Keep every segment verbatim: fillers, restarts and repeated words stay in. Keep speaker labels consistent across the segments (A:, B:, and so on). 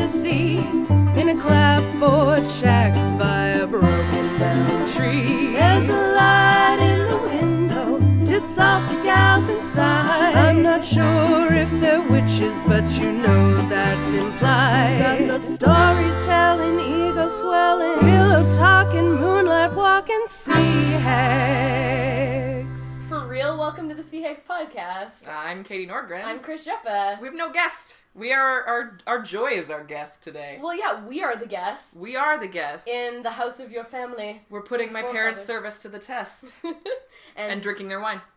A: the sea, in a clapboard shack by a broken down tree. There's a light in the window, two salty gals inside. I'm not sure if they're witches, but you know that's implied. Got the storytelling, ego swelling, pillow talking, moonlight walking, sea hags.
B: For real, welcome to the Sea Hags podcast.
C: I'm Katie Nordgren.
B: I'm Chris Jeppa.
C: We have no guest. We are, our, our Joy is our guest today.
B: Well, yeah, we are the guests.
C: We are the guests.
B: In the house of your family.
C: We're putting my
B: Forefather.
C: parents' service to the test.
B: and,
C: and drinking their wine.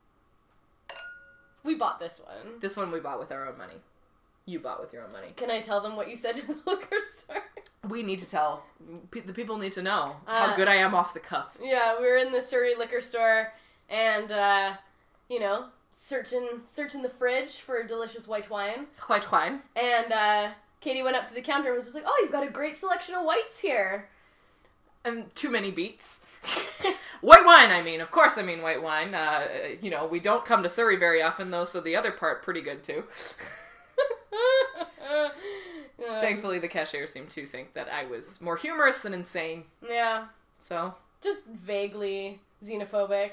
B: We bought this one.
C: This one we bought with our own money. You bought with your own money.
B: Can I tell them what you said in the liquor store?
C: We need to tell. P- the people need to know
B: Uh,
C: how good I am off the cuff.
B: Yeah, we were in the Surrey liquor store and, uh, you know, searching searching the fridge for delicious white wine.
C: White wine.
B: And uh, Katie went up to the counter and was just like, oh, you've got a great selection of whites here.
C: And too many beats. White wine, I mean. Of course I mean white wine. Uh, you know, we don't come to Surrey very often, though, so the other part pretty good, too.
B: um,
C: Thankfully, the cashier seemed to think that I was more humorous than insane.
B: Yeah.
C: So.
B: Just vaguely xenophobic.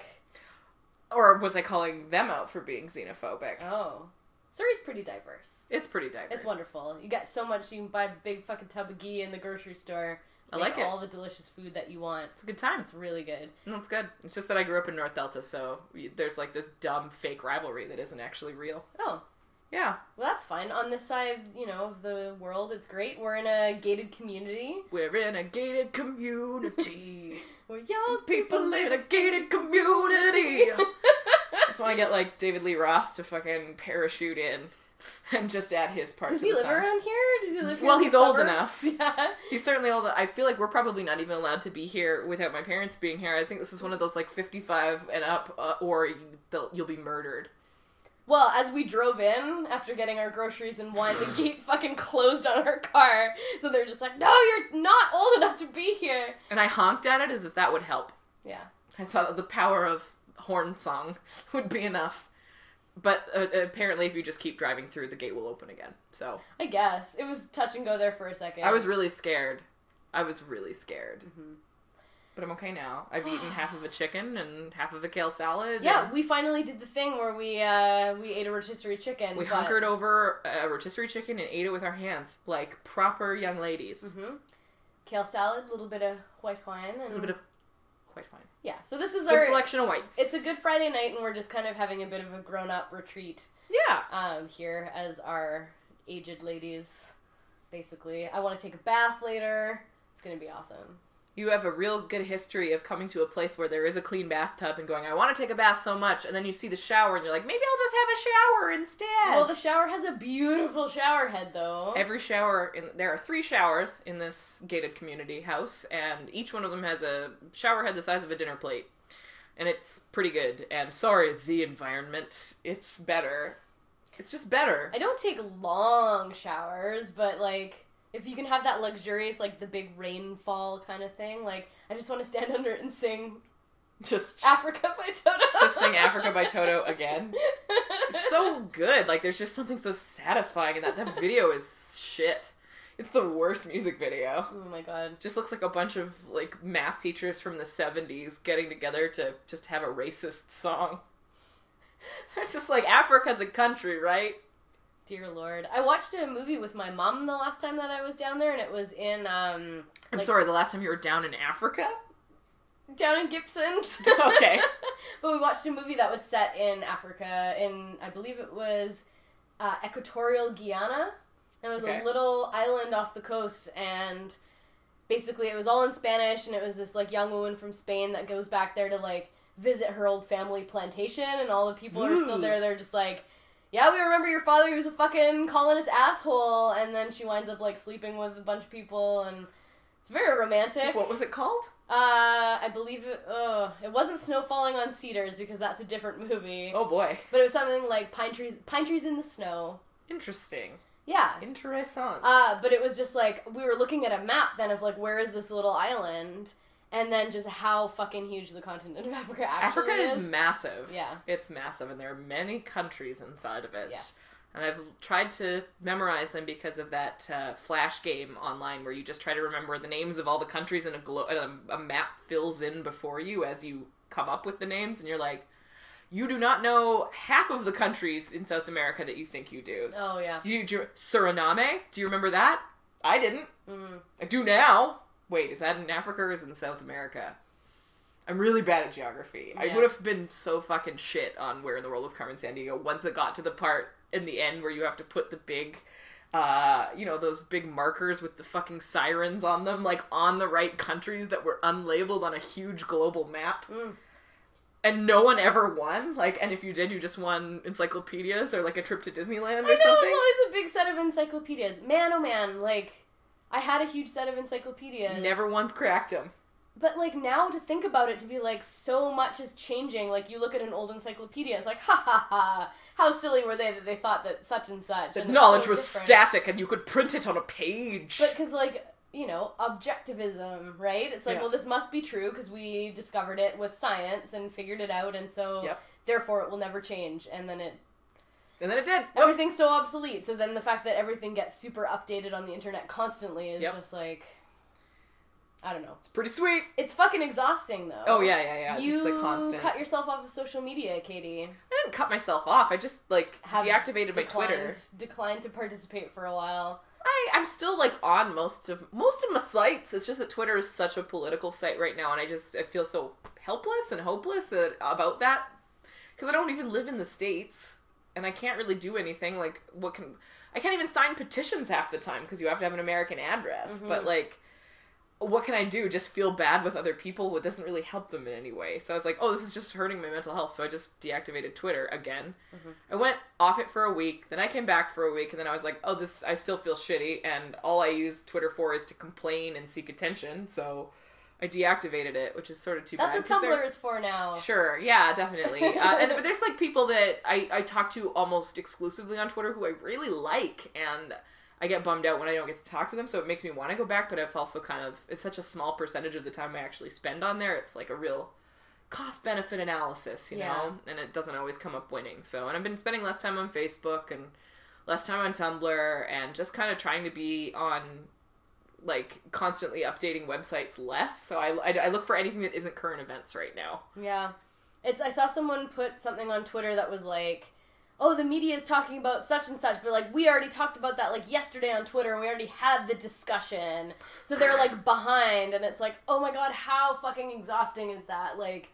C: Or was I calling them out for being xenophobic?
B: Oh. Surrey's pretty diverse.
C: It's pretty diverse.
B: It's wonderful. You got so much, you can buy a big fucking tub of ghee in the grocery store.
C: I like it.
B: All the delicious food that you want.
C: It's a good time.
B: It's really good.
C: No, it's good. It's just that I grew up in North Delta, so there's like this dumb fake rivalry that isn't actually real.
B: Oh.
C: Yeah.
B: Well, that's fine. On this side, you know, of the world, it's great. We're in a gated community.
C: We're in a gated community.
B: Where young
C: People in a gated community. I just want to get like David Lee Roth to fucking parachute in and just add his part
B: Does
C: to
B: he
C: the
B: live
C: song.
B: around here? Does he live here?
C: Well,
B: in the
C: he's old
B: suburbs?
C: enough.
B: Yeah.
C: He's certainly old. I feel like we're probably not even allowed to be here without my parents being here. I think this is one of those like fifty-five and up, uh, or you, you'll be murdered.
B: Well, as we drove in, after getting our groceries and wine, the gate fucking closed on our car. So they're just like, no, you're not old enough to be here.
C: And I honked at it as if that would help.
B: Yeah.
C: I thought the power of horn song would be enough. But uh, apparently if you just keep driving through, the gate will open again. So
B: I guess. It was touch and go there for a second.
C: I was really scared. I was really scared.
B: Mm-hmm.
C: But I'm okay now. I've eaten half of a chicken and half of a kale salad.
B: Yeah, we finally did the thing where we uh, we ate a rotisserie chicken.
C: We
B: but...
C: hunkered over a rotisserie chicken and ate it with our hands. Like proper young ladies.
B: Mm-hmm. Kale salad, a little bit of white wine. And...
C: A little bit of white wine.
B: Yeah, so this is
C: Good
B: our...
C: selection of whites.
B: It's a good Friday night, and we're just kind of having a bit of a grown-up retreat.
C: Yeah.
B: Um, here as our aged ladies, basically. I want to take a bath later. It's going to be awesome.
C: You have a real good history of coming to a place where there is a clean bathtub and going, I want to take a bath so much, and then you see the shower and you're like, maybe I'll just have a shower instead.
B: Well, the shower has a beautiful shower head, though.
C: Every shower, in, there are three showers in this gated community house, and each one of them has a shower head the size of a dinner plate. And it's pretty good. And sorry, the environment, it's better. It's just better.
B: I don't take long showers, but, like... If you can have that luxurious, like, the big rainfall kind of thing, like, I just want to stand under it and sing
C: Just
B: Africa by Toto.
C: Just sing Africa by Toto again. It's so good. Like, there's just something so satisfying in that. That video is shit. It's the worst music video.
B: Oh my god.
C: Just looks like a bunch of, like, math teachers from the seventies getting together to just have a racist song. It's just like, Africa's a country, right?
B: Dear Lord. I watched a movie with my mom the last time that I was down there, and it was in, um...
C: I'm
B: like,
C: sorry, the last time you were down in Africa?
B: down in Gibson's.
C: Okay.
B: But we watched a movie that was set in Africa, in, I believe it was uh, Equatorial Guyana. And it was
C: Okay.
B: a little island off the coast, and basically it was all in Spanish, and it was this, like, young woman from Spain that goes back there to, like, visit her old family plantation, and all the people are still there. They're just like... Yeah, we remember your father, he was a fucking colonist asshole, and then she winds up, like, sleeping with a bunch of people, and it's very romantic.
C: What was it called?
B: Uh, I believe it, uh, it wasn't Snow Falling on Cedars, because that's a different movie.
C: Oh boy.
B: But it was something like Pine Trees, Pine Trees in the Snow.
C: Interesting.
B: Yeah.
C: Interessant.
B: Uh, but it was just, like, we were looking at a map then of, like, where is this little island, and then just how fucking huge the continent of Africa actually
C: Africa
B: is.
C: is massive.
B: Yeah.
C: It's massive, and there are many countries inside of it.
B: Yes.
C: And I've tried to memorize them because of that uh, Flash game online where you just try to remember the names of all the countries and a, glo- and a, a map fills in before you as you come up with the names. And you're like, you do not know half of the countries in South America that you think you do.
B: Oh, yeah.
C: Do you, do you, Suriname? Do you remember that? I didn't.
B: Mm.
C: I do now. Wait, is that in Africa or is it in South America? I'm really bad at geography. Yeah. I would have been so fucking shit on Where in the World is Carmen Sandiego once it got to the part in the end where you have to put the big, uh, you know, those big markers with the fucking sirens on them, like, on the right countries that were unlabeled on a huge global map.
B: Mm.
C: And no one ever won. Like, and if you did, you just won encyclopedias or, like, a trip to Disneyland or
B: I know,
C: something.
B: it was always a big set of encyclopedias. Man, oh man, like, I had a huge set of encyclopedias.
C: Never once cracked them.
B: But, like, now to think about it, to be like, so much is changing. Like, you look at an old encyclopedia, it's like, ha ha ha, how silly were they that they thought that such and such.
C: The
B: and
C: knowledge
B: so
C: was
B: different.
C: static and you could print it on a page.
B: But, because, like, you know, objectivism, right? It's like,
C: Yeah.
B: well, this must be true because we discovered it with science and figured it out, and so,
C: Yep.
B: therefore, it will never change. And then it...
C: And then it did. Whoops.
B: Everything's so obsolete. So then the fact that everything gets super updated on the internet constantly is
C: Yep.
B: just like... I don't know.
C: It's pretty sweet.
B: It's fucking exhausting, though.
C: Oh, yeah, yeah, yeah.
B: You
C: just the constant.
B: cut yourself off of social media, Katie.
C: I didn't cut myself off. I just, like,
B: Have
C: deactivated my
B: declined,
C: Twitter.
B: Declined to participate for a while.
C: I, I'm still, like, on most of most of my sites. It's just that Twitter is such a political site right now, and I just I feel so helpless and hopeless about that. Because I don't even live in the States, and I can't really do anything. Like, what can... I can't even sign petitions half the time, because you have to have an American address.
B: Mm-hmm.
C: But, like... what can I do? Just feel bad with other people? It doesn't really help them in any way. So I was like, oh, this is just hurting my mental health. So I just deactivated Twitter again. Mm-hmm. I went off it for a week. Then I came back for a week. And then I was like, oh, this, I still feel shitty. And all I use Twitter for is to complain and seek attention. So I deactivated it, which is sort of too
B: That's
C: bad.
B: what Tumblr is for now.
C: Sure. Yeah, definitely. uh, and but there's like people that I, I talk to almost exclusively on Twitter who I really like. And I get bummed out when I don't get to talk to them, so it makes me want to go back, but it's also kind of, it's such a small percentage of the time I actually spend on there, it's like a real cost-benefit analysis, you
B: yeah.
C: know? And it doesn't always come up winning. So, and I've been spending less time on Facebook and less time on Tumblr and just kind of trying to be on, like, constantly updating websites less. So I, I, I look for anything that isn't current events right now.
B: Yeah. It's, I saw someone put something on Twitter that was like, oh, the media is talking about such and such, but, like, we already talked about that, like, yesterday on Twitter, and we already had the discussion. So they're, like, behind, and it's like, oh my god, how fucking exhausting is that? Like,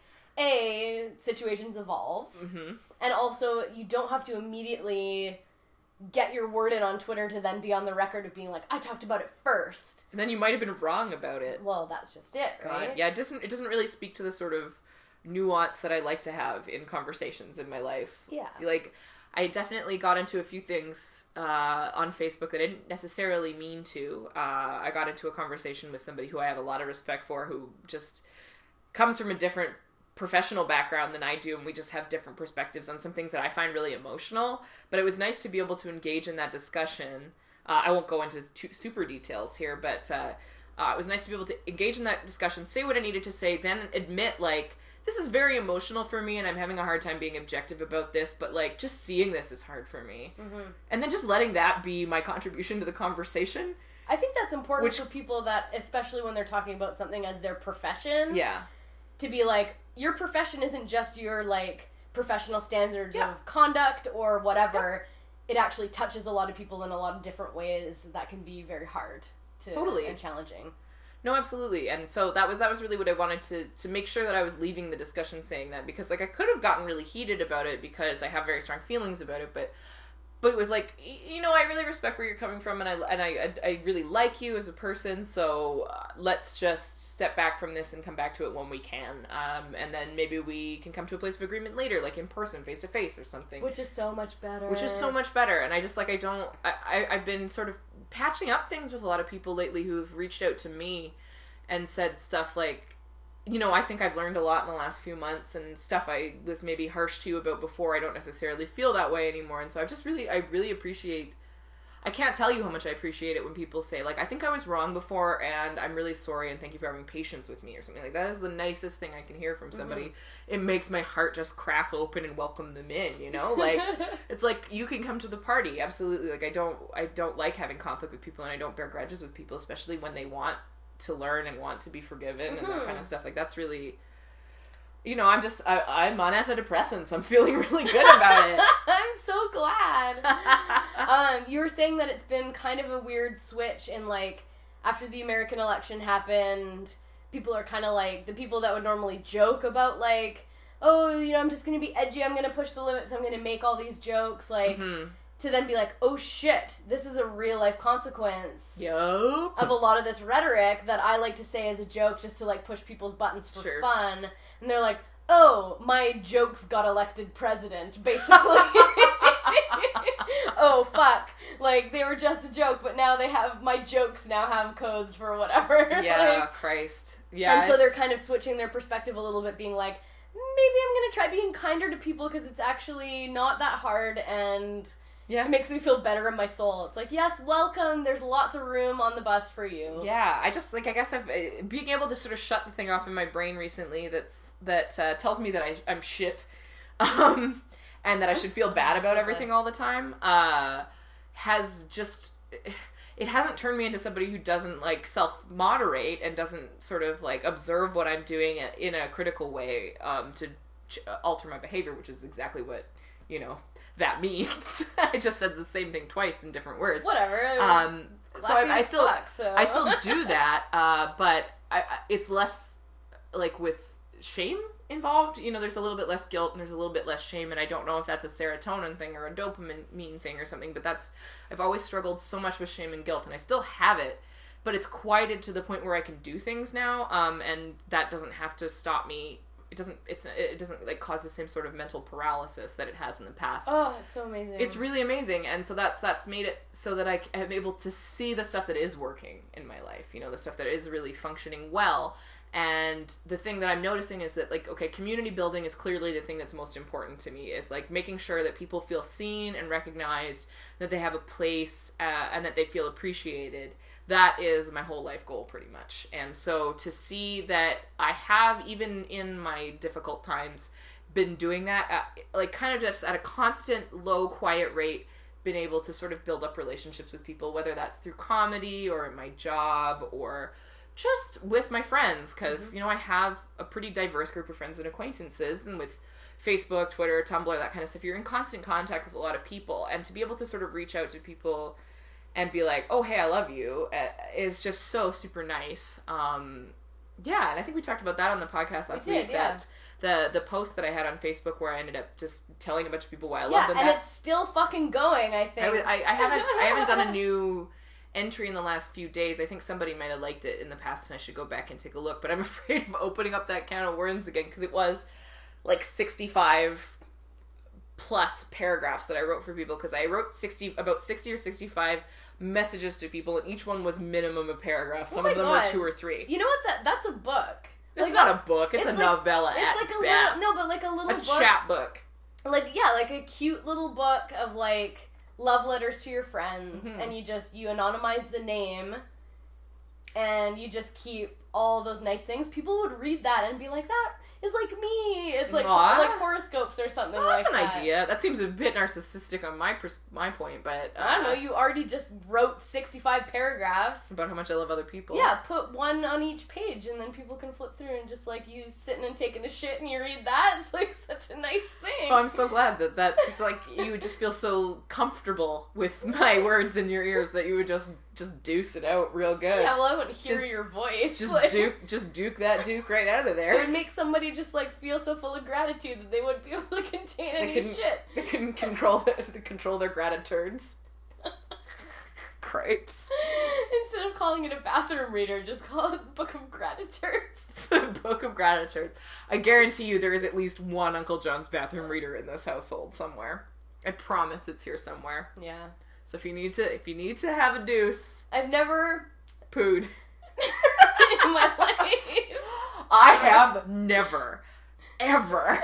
B: A, situations evolve,
C: Mm-hmm.
B: and also, you don't have to immediately get your word in on Twitter to then be on the record of being like, I talked about it first.
C: And then you might have been wrong about it.
B: Well, that's just it, right?
C: God. Yeah, it doesn't, it doesn't really speak to the sort of nuance that I like to have in conversations in my life.
B: Yeah.
C: Like, I definitely got into a few things uh, on Facebook that I didn't necessarily mean to. Uh, I got into a conversation with somebody who I have a lot of respect for, who just comes from a different professional background than I do, and we just have different perspectives on some things that I find really emotional. But it was nice to be able to engage in that discussion. Uh, I won't go into too, super details here, but uh, uh, it was nice to be able to engage in that discussion, say what I needed to say, then admit, like, this is very emotional for me and I'm having a hard time being objective about this, but, like, just seeing this is hard for me.
B: Mm-hmm.
C: And then just letting that be my contribution to the conversation.
B: I think that's important
C: Which-
B: for people that, especially when they're talking about something as their profession,
C: Yeah.
B: to be like, your profession isn't just your, like, professional standards
C: Yeah.
B: of conduct or whatever. It actually touches a lot of people in a lot of different ways that can be very hard to
C: Totally.
B: and challenging.
C: No, absolutely. And so that was that was really what I wanted to to make sure that I was leaving the discussion saying that, because, like, I could have gotten really heated about it because I have very strong feelings about it, but but it was like, y- you know, I really respect where you're coming from, and I and I I really like you as a person, so uh, let's just step back from this and come back to it when we can. Um, and then maybe we can come to a place of agreement later, like in person, face to face or something.
B: Which is so much better.
C: Which is so much better. And I just, like, I don't, I, I, I've been sort of patching up things with a lot of people lately who've reached out to me and said stuff like, you know, I think I've learned a lot in the last few months, and stuff I was maybe harsh to you about before, I don't necessarily feel that way anymore. And so I just really, I really appreciate I can't tell you how much I appreciate it when people say, like, I think I was wrong before, and I'm really sorry, and thank you for having patience with me, or something like that. That is the nicest thing I can hear from somebody. Mm-hmm. It makes my heart just crack open and welcome them in, you know? Like, it's like, you can come to the party, absolutely. Like, I don't, I don't like having conflict with people, and I don't bear grudges with people, especially when they want to learn and want to be forgiven, mm-hmm. and that kind of stuff. Like, that's really... You know, I'm just, I, I'm on antidepressants. I'm feeling really good about it.
B: I'm so glad. um, you were saying that it's been kind of a weird switch in, like, after the American election happened, people are kind of like, the people that would normally joke about, like, oh, you know, I'm just going to be edgy, I'm going to push the limits, I'm going to make all these jokes, like, mm-hmm. to then be like, oh shit, this is a real life consequence
C: yep.
B: of a lot of this rhetoric that I like to say as a joke just to, like, push people's buttons for
C: sure.
B: fun. And they're like, oh, my jokes got elected president, basically. Oh, fuck. Like, they were just a joke, but now they have, my jokes now have codes for whatever.
C: Yeah,
B: like,
C: Christ. Yeah.
B: And so they're kind of switching their perspective a little bit, being like, maybe I'm going to try being kinder to people because it's actually not that hard, and...
C: Yeah.
B: It makes me feel better in my soul. It's like, yes, welcome. There's lots of room on the bus for you.
C: Yeah, I just, like, I guess I've, uh, being able to sort of shut the thing off in my brain recently that's, that uh, tells me that I, I'm shit, um, and that I should feel bad about everything all the time, uh, has just, it hasn't turned me into somebody who doesn't, like, self-moderate and doesn't sort of, like, observe what I'm doing in a critical way, um, to ch- alter my behavior, which is exactly what, you know... that means. I just said the same thing twice in different words.
B: Whatever.
C: Um, so I, I still,
B: fuck, so.
C: I still do that, uh, but I, I, it's less like with shame involved. You know, there's a little bit less guilt and there's a little bit less shame, and I don't know if that's a serotonin thing or a dopamine thing or something. But that's I've always struggled so much with shame and guilt, and I still have it, but it's quieted to the point where I can do things now, um, and that doesn't have to stop me. It doesn't, it's, it doesn't, like, cause the same sort of mental paralysis that it has in the past.
B: Oh, it's so amazing.
C: It's really amazing, and so that's, that's made it so that I am able to see the stuff that is working in my life, you know, the stuff that is really functioning well, and the thing that I'm noticing is that, like, okay, community building is clearly the thing that's most important to me, is, like, making sure that people feel seen and recognized, that they have a place, uh, and that they feel appreciated. That is my whole life goal, pretty much. And so to see that I have, even in my difficult times, been doing that, at, like, kind of just at a constant, low, quiet rate, been able to sort of build up relationships with people, whether that's through comedy or in my job or just with my friends, because, mm-hmm. you know, I have a pretty diverse group of friends and acquaintances, and with Facebook, Twitter, Tumblr, that kind of stuff, you're in constant contact with a lot of people, and to be able to sort of reach out to people and be like, oh, hey, I love you, uh, is just so super nice. Um, yeah, and I think we talked about that on the podcast last
B: we did,
C: week,
B: yeah.
C: that the the post that I had on Facebook where I ended up just telling a bunch of people why I
B: yeah,
C: love them.
B: and
C: that,
B: it's still fucking going, I think.
C: I, was, I, I, haven't, I haven't done a new entry in the last few days. I think somebody might have liked it in the past, and I should go back and take a look, but I'm afraid of opening up that can of worms again, because it was like sixty-five plus paragraphs that I wrote for people, because I wrote sixty about sixty or sixty-five messages to people, and each one was minimum a paragraph. Some
B: oh
C: of them
B: God.
C: were two or three.
B: You know what? That that's a book.
C: It's
B: like,
C: not a book. It's, it's a
B: like,
C: novella
B: it's
C: at
B: like a
C: best.
B: Little, no, but like a little
C: a
B: book.
C: chat book.
B: Like, yeah, like a cute little book of, like, love letters to your friends,
C: mm-hmm. and
B: you just, you anonymize the name, and you just keep all those nice things. People would read that and be like, that is like me. It's like
C: Aww.
B: like horoscopes or something
C: well,
B: like
C: that.
B: that.
C: That's an idea. That seems a bit narcissistic on my pers- my point, but... Uh,
B: I don't know, you already just wrote sixty-five paragraphs.
C: About how much I love other people.
B: Yeah, put one on each page, and then people can flip through and just, like, you sitting and taking a shit and you read that. It's, like, such a nice thing.
C: Oh, I'm so glad that that just, like, you would just feel so comfortable with my words in your ears that you would just just deuce it out real good.
B: Yeah, well, I wouldn't hear
C: just,
B: your voice.
C: Just
B: like,
C: duke, just duke that duke right out of there.
B: It would make somebody just, like, feel so full of gratitude that they wouldn't be able to contain
C: they
B: any
C: couldn't,
B: shit.
C: They couldn't control the, control their gratitudes. Cripes.
B: Instead of calling it a bathroom reader, just call it Book of Gratitudes.
C: Book of Gratitudes. I guarantee you there is at least one Uncle John's bathroom reader in this household somewhere. I promise it's here somewhere.
B: Yeah.
C: So if you need to, if you need to have a deuce,
B: I've never
C: pooed
B: in my life.
C: I have never, ever,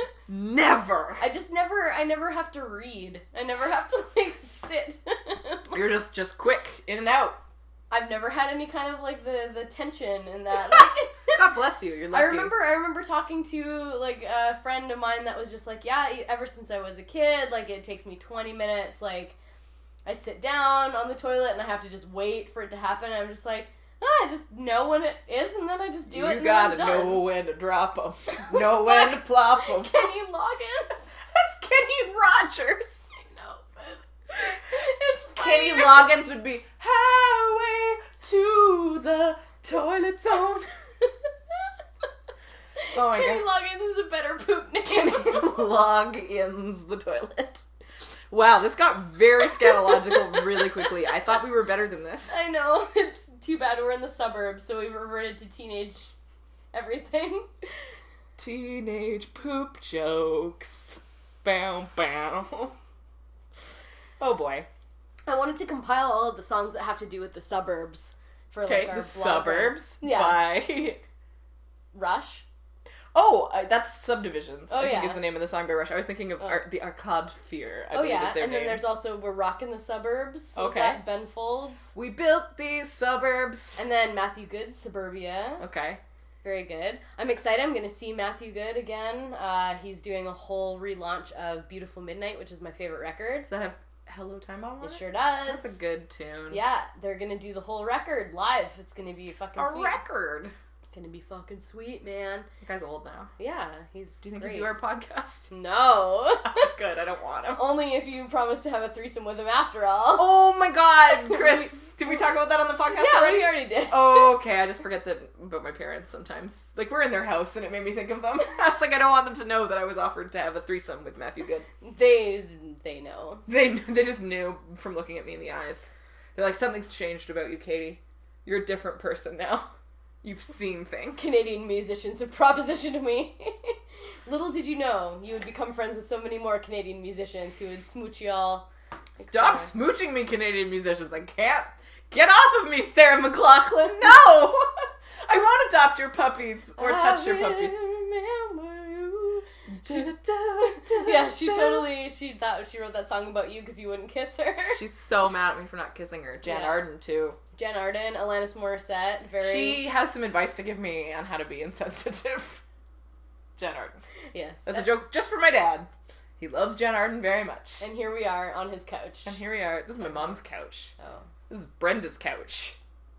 C: never.
B: I just never, I never have to read. I never have to, like, sit
C: You're just just quick in and out.
B: I've never had any kind of like the the tension in that. Like,
C: God bless you. You're lucky.
B: I remember I remember talking to like a friend of mine that was just like, yeah, ever since I was a kid, like it takes me twenty minutes. Like I sit down on the toilet and I have to just wait for it to happen. And I'm just like, ah, I just know when it is, and then I just do
C: you
B: it. And
C: gotta
B: then I'm done.
C: know when to drop them, know when to plop them.
B: Kenny Loggins.
C: That's Kenny Rogers.
B: No, but it's
C: Kenny
B: funny.
C: Loggins would be highway to the toilet zone. Oh my
B: Kenny
C: god.
B: Loggins is a better poop name.
C: Kenny Loggins the toilet. Wow, this got very scatological really quickly. I thought we were better than this.
B: I know. It's too bad we're in the suburbs, so we've reverted to teenage everything.
C: Teenage poop jokes. Bow, bow. Oh boy.
B: I wanted to compile all of the songs that have to do with the suburbs for
C: Okay,
B: like our
C: the
B: blog.
C: suburbs.
B: Yeah.
C: By...
B: Rush.
C: Oh, uh, that's Subdivisions.
B: Oh,
C: I think
B: yeah.
C: is the name of the song by Rush. I was thinking of
B: Oh.
C: Ar- the Arcade Fear. I
B: Oh
C: believe
B: yeah,
C: is their
B: and
C: name.
B: then there's also We're Rockin' the Suburbs. Was
C: Okay.
B: that Ben Folds?
C: We built these suburbs.
B: And then Matthew Good's Suburbia.
C: Okay.
B: Very good. I'm excited. I'm going to see Matthew Good again. Uh, he's doing a whole relaunch of Beautiful Midnight, which is my favorite record.
C: Does that have Hello Time Bomb on
B: It
C: it?
B: sure does.
C: That's a good tune.
B: Yeah, they're going to do the whole record live. It's going to be fucking
C: A
B: sweet.
C: record.
B: Gonna be fucking sweet, man.
C: The guy's old now.
B: Yeah, he's
C: Do you think
B: great.
C: he'd do our podcast?
B: No.
C: Good, I don't want him.
B: Only if you promise to have a threesome with him after all.
C: Oh my god, Chris! Did we talk about that on the podcast
B: yeah,
C: already?
B: we already did.
C: Oh, okay. I just forget that about my parents sometimes. Like, we're in their house and it made me think of them. I was like, I don't want them to know that I was offered to have a threesome with Matthew Good.
B: They they know.
C: They they just knew from looking at me in the eyes. They're like, something's changed about you, Katie. You're a different person now. You've seen things.
B: Canadian musicians have propositioned me. Little did you know, you would become friends with so many more Canadian musicians who would smooch y'all.
C: Stop smooching me, Canadian musicians. I can't. Get off of me, Sarah McLachlan. No! I won't adopt your puppies or touch your puppies.
B: Yeah, she totally, she thought she wrote that song about you because you wouldn't kiss her.
C: She's so mad at me for not kissing her. Jan
B: Yeah.
C: Arden, too.
B: Jen Arden, Alanis Morissette, very...
C: She has some advice to give me on how to be insensitive. Jen Arden.
B: Yes.
C: That's a joke just for my dad. He loves Jen Arden very much.
B: And here we are on his couch.
C: And here we are. This is my mom's couch.
B: Oh.
C: This is Brenda's couch.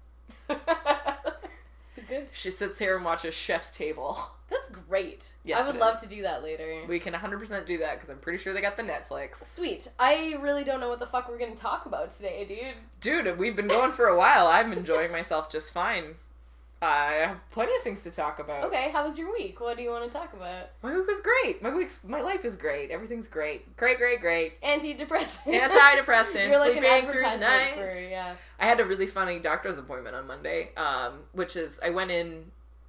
B: It's a good...
C: She sits here and watches Chef's Table.
B: That's great.
C: Yes,
B: I would
C: it
B: love
C: is.
B: to do that later.
C: We can one hundred percent do that because I'm pretty sure they got the Netflix.
B: Sweet. I really don't know what the fuck we're going to talk about today, dude.
C: Dude, we've been going for a while. I'm enjoying myself just fine. I have plenty of things to talk about.
B: Okay, how was your week? What do you want to talk about?
C: My week was great. My week's my life is great. Everything's great. Great, great, great.
B: Antidepressant.
C: Antidepressant.
B: You're like
C: sleeping
B: an
C: through the
B: advertisement
C: night.
B: for, yeah.
C: I had a really funny doctor's appointment on Monday, um, which is I went in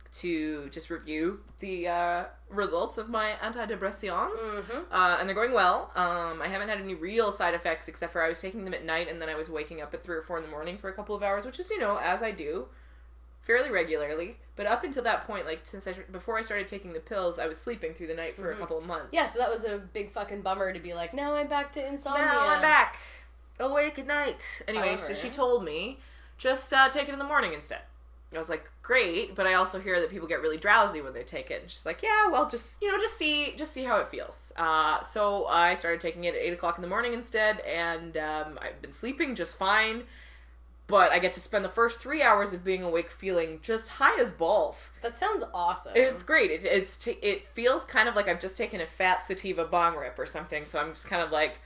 C: to just review the uh, results of my antidepressants,
B: Mm-hmm.
C: uh, and they're going well. Um, I haven't had any real side effects except for I was taking them at night, and then I was waking up at three or four in the morning for a couple of hours, which is, you know, as I do, fairly regularly. But up until that point, like since I before I started taking the pills, I was sleeping through the night for
B: Mhm.
C: a couple of months.
B: Yeah, so that was a big fucking bummer to be like, now I'm back to insomnia.
C: Now I'm back, awake at night. Anyway, so
B: However-
C: she told me just uh, take it in the morning instead. I was like, great, but I also hear that people get really drowsy when they take it. And she's like, yeah, well, just, you know, just see, just see how it feels. Uh, so I started taking it at eight o'clock in the morning instead, and um, I've been sleeping just fine, but I get to spend the first three hours of being awake feeling just high as balls.
B: That sounds awesome.
C: It's great. It, it's t- it feels kind of like I've just taken a fat sativa bong rip or something, so I'm just kind of like,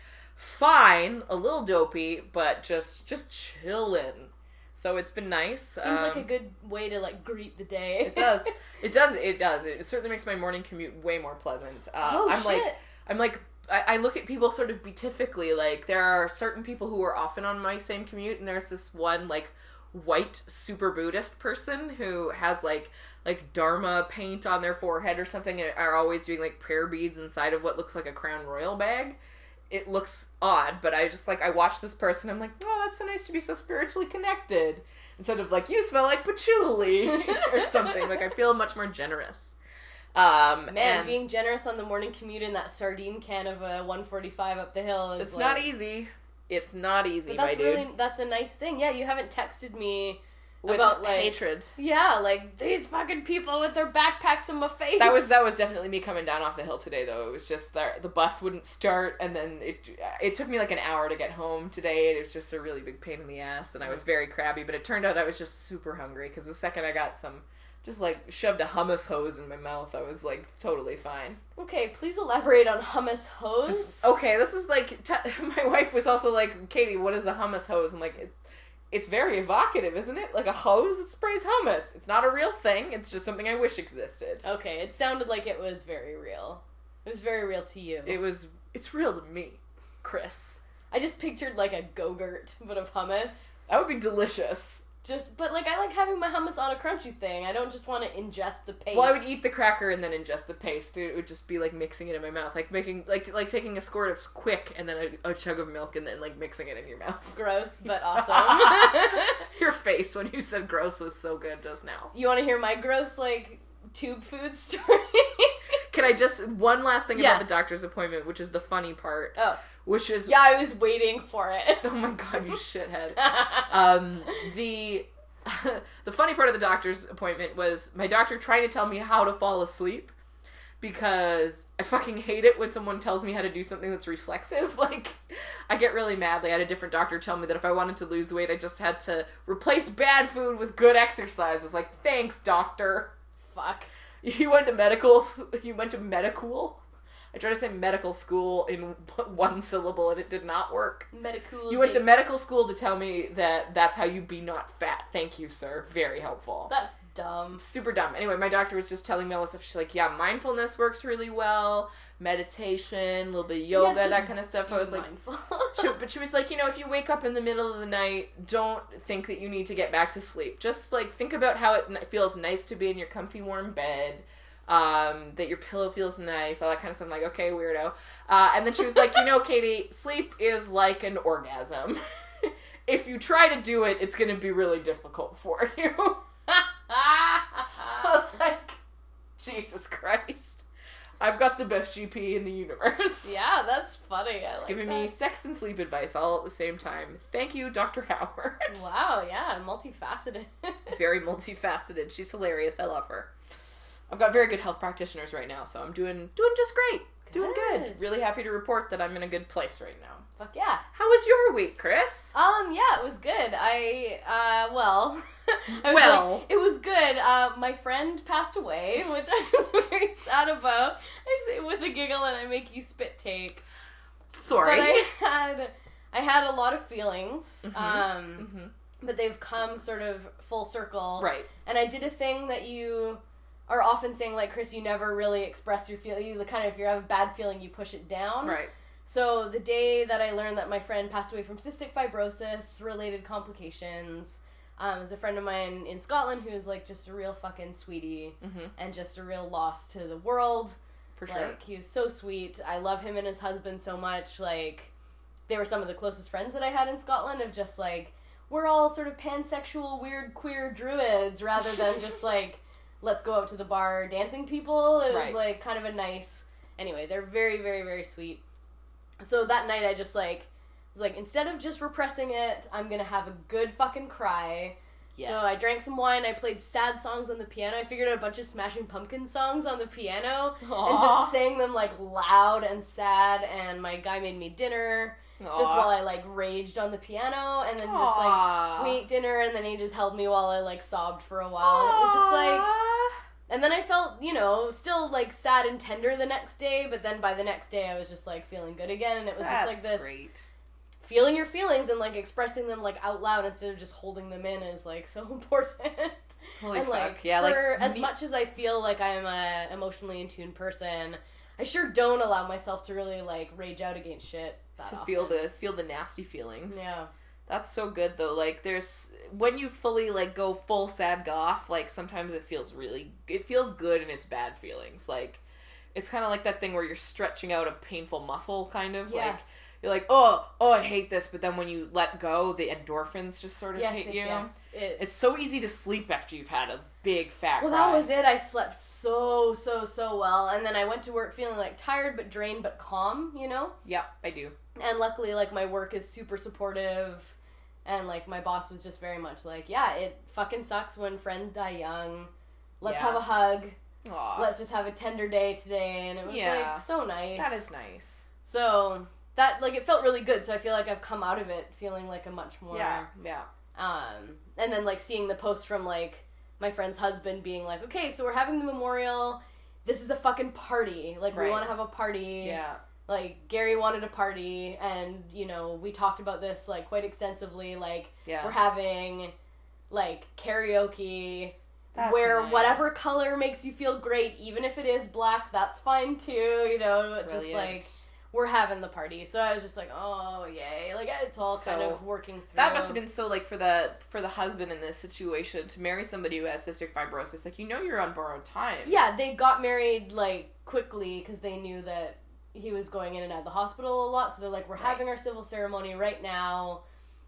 C: fine, a little dopey, but just, just chillin'. So it's been nice.
B: Seems
C: um,
B: like a good way to, like, greet the day.
C: It does. It does. It does. It certainly makes my morning commute way more pleasant. Uh,
B: Oh,
C: I'm
B: shit.
C: like, I'm like, I, I look at people sort of beatifically. Like, there are certain people who are often on my same commute, and there's this one, like, white super Buddhist person who has, like, like Dharma paint on their forehead or something, and are always doing, like, prayer beads inside of what looks like a Crown Royal bag. It looks odd, but I just, like, I watch this person, I'm like, oh, that's so nice to be so spiritually connected. Instead of, like, you smell like patchouli or something. Like, I feel much more generous. Um,
B: Man,
C: and
B: being generous on the morning commute in that sardine can of a one forty-five up the hill is
C: it's
B: like,
C: not easy. It's not easy,
B: But that's
C: my
B: really
C: dude.
B: that's a nice thing. Yeah, you haven't texted me
C: With
B: about like
C: hatred.
B: Yeah, like these fucking people with their backpacks in my face.
C: That was that was definitely me coming down off the hill today, though. It was just that the bus wouldn't start, and then it it took me like an hour to get home today. It was just a really big pain in the ass, and I was very crabby. But it turned out I was just super hungry because the second I got some, just like shoved a hummus hose in my mouth, I was like totally fine.
B: Okay, please elaborate on hummus hose.
C: This, okay, this is like t- my wife was also like, Katie, what is a hummus hose? I'm like. It, It's very evocative, isn't it? Like a hose that sprays hummus. It's not a real thing. It's just something I wish existed.
B: Okay, it sounded like it was very real. It was very real to you.
C: It was, it's real to me, Chris.
B: I just pictured like a Go-Gurt, but of hummus.
C: That would be delicious.
B: Just, but like I like having my hummus on a crunchy thing. I don't just want to ingest the paste.
C: Well, I would eat the cracker and then ingest the paste. It would just be like mixing it in my mouth. Like making, like like taking a squirt of Quick and then a, a chug of milk and then like mixing it in your mouth.
B: Gross, but awesome.
C: Your face when you said gross was so good just now.
B: You want to hear my gross, like, tube food story?
C: Can I just, one last thing
B: Yes.
C: about the doctor's appointment, which is the funny part.
B: Oh.
C: Which is...
B: Yeah, I was waiting for it.
C: Oh my god, you shithead. Um, the... the funny part of the doctor's appointment was my doctor trying to tell me how to fall asleep because I fucking hate it when someone tells me how to do something that's reflexive. Like, I get really mad. Like, I had a different doctor tell me that if I wanted to lose weight, I just had to replace bad food with good exercise. I was like, thanks, doctor.
B: Fuck.
C: You went to medical, you went to medical? I tried to say medical school in one syllable and it did not work.
B: Medical.
C: You went to
B: date.
C: medical school to tell me that that's how you be not fat. Thank you, sir. Very helpful.
B: That's dumb.
C: Super dumb. Anyway, my doctor was just telling me all this stuff. She's like, yeah, mindfulness works really well. Meditation, a little bit of yoga,
B: just
C: that kind of stuff. I was like,
B: mindful.
C: she, but she was like, you know, if you wake up in the middle of the night, don't think that you need to get back to sleep. Just, like, think about how it n- feels nice to be in your comfy, warm bed. Um, that your pillow feels nice, all that kind of stuff. I'm like, okay, weirdo. Uh, and then she was like, you know, Katie, sleep is like an orgasm. If you try to do it, it's going to be really difficult for you. I was like, Jesus Christ. I've got the best G P in the universe.
B: Yeah, that's funny. I
C: She's
B: like
C: giving
B: that.
C: me sex and sleep advice all at the same time. Thank you, Doctor Howard.
B: Wow, yeah, multifaceted.
C: Very multifaceted. She's hilarious. I love her. I've got very good health practitioners right now, so I'm doing doing just great. Doing good.
B: Good.
C: Really happy to report that I'm in a good place right now.
B: Fuck yeah.
C: How was your week, Chris?
B: Um, yeah, it was good. I, uh, well, I was
C: Well.
B: like, it was good. Uh, my friend passed away, which I'm very sad about. I say it with a giggle and I make you spit take.
C: Sorry.
B: But I had, I had a lot of feelings.
C: Mhm.
B: Um,
C: mm-hmm.
B: but they've come sort of full circle.
C: Right.
B: And I did a thing that you are often saying, like, Chris, you never really express your feeling. You kind of, if you have a bad feeling, you push it down.
C: Right.
B: So the day that I learned that my friend passed away from cystic fibrosis related complications, um, was a friend of mine in Scotland who's like just a real fucking sweetie
C: Mm-hmm.
B: and just a real loss to the world.
C: For sure.
B: Like, he was so sweet. I love him and his husband so much. Like, they were some of the closest friends that I had in Scotland of just like, we're all sort of pansexual, weird, queer druids rather than just like, let's go out to the bar dancing people. It was
C: Right.
B: like kind of a nice, anyway, they're very, very, very sweet. So that night I just like, was like, instead of just repressing it, I'm gonna have a good fucking cry.
C: Yes.
B: So I drank some wine, I played sad songs on the piano. I figured out a bunch of Smashing Pumpkins songs on the piano
C: Aw.
B: and just sang them like loud and sad, and my guy made me dinner just
C: Aw.
B: while I like raged on the piano, and then just like
C: Aw.
B: we ate dinner, and then he just held me while I like sobbed for a while. And it was just like, and then I felt, you know, still like sad and tender the next day, but then by the next day I was just like feeling good again, and it was
C: That's
B: just like this
C: great.
B: feeling your feelings and like expressing them like out loud instead of just holding them in is like so important.
C: Holy
B: and
C: fuck.
B: like
C: Yeah,
B: for
C: like
B: as
C: me-
B: much as I feel like I'm a emotionally in tune person, I sure don't allow myself to really like rage out against shit that
C: to
B: often.
C: feel the feel the nasty feelings.
B: Yeah.
C: That's so good though. Like there's when you fully like go full sad goth, like sometimes it feels really it feels good in its bad feelings. Like it's kind of like that thing where you're stretching out a painful muscle kind of like
B: Yes.
C: you're like, "Oh, oh, I hate this," but then when you let go, the endorphins just sort of
B: Yes,
C: hit
B: yes,
C: you.
B: yes. It,
C: It's so easy to sleep after you've had a big fat
B: well,
C: cry.
B: that was it. I slept so, so, so well. And then I went to work feeling like tired but drained but calm, you know?
C: Yeah, I do.
B: And luckily, like, my work is super supportive. And, like, my boss was just very much like, yeah, it fucking sucks when friends die young. Let's
C: Yeah.
B: have a hug.
C: Aw.
B: Let's just have a tender day today. And it was,
C: Yeah.
B: like, so nice.
C: That is nice.
B: So, that, like, it felt really good. So I feel like I've come out of it feeling like a much more...
C: Yeah, yeah.
B: Um, and then, like, seeing the post from, like, my friend's husband being like, okay, so we're having the memorial. This is a fucking party. Like, we
C: Right.
B: want to have a party.
C: Yeah.
B: Like, Gary wanted a party, and, you know, we talked about this, like, quite extensively. Like,
C: Yeah.
B: we're having, like, karaoke,
C: That's
B: where
C: nice.
B: whatever color makes you feel great, even if it is black, that's fine, too, you know, just,
C: Brilliant.
B: like, we're having the party. So I was just like, oh, yay. Like, it's all kind
C: So,
B: of working through.
C: That must have been so, like, for the for the husband in this situation, to marry somebody who has cystic fibrosis. Like, you know you're on borrowed time.
B: Yeah, they got married, like, quickly, because they knew that he was going in and out of the hospital a lot, so they're like, we're
C: Right.
B: having our civil ceremony right now.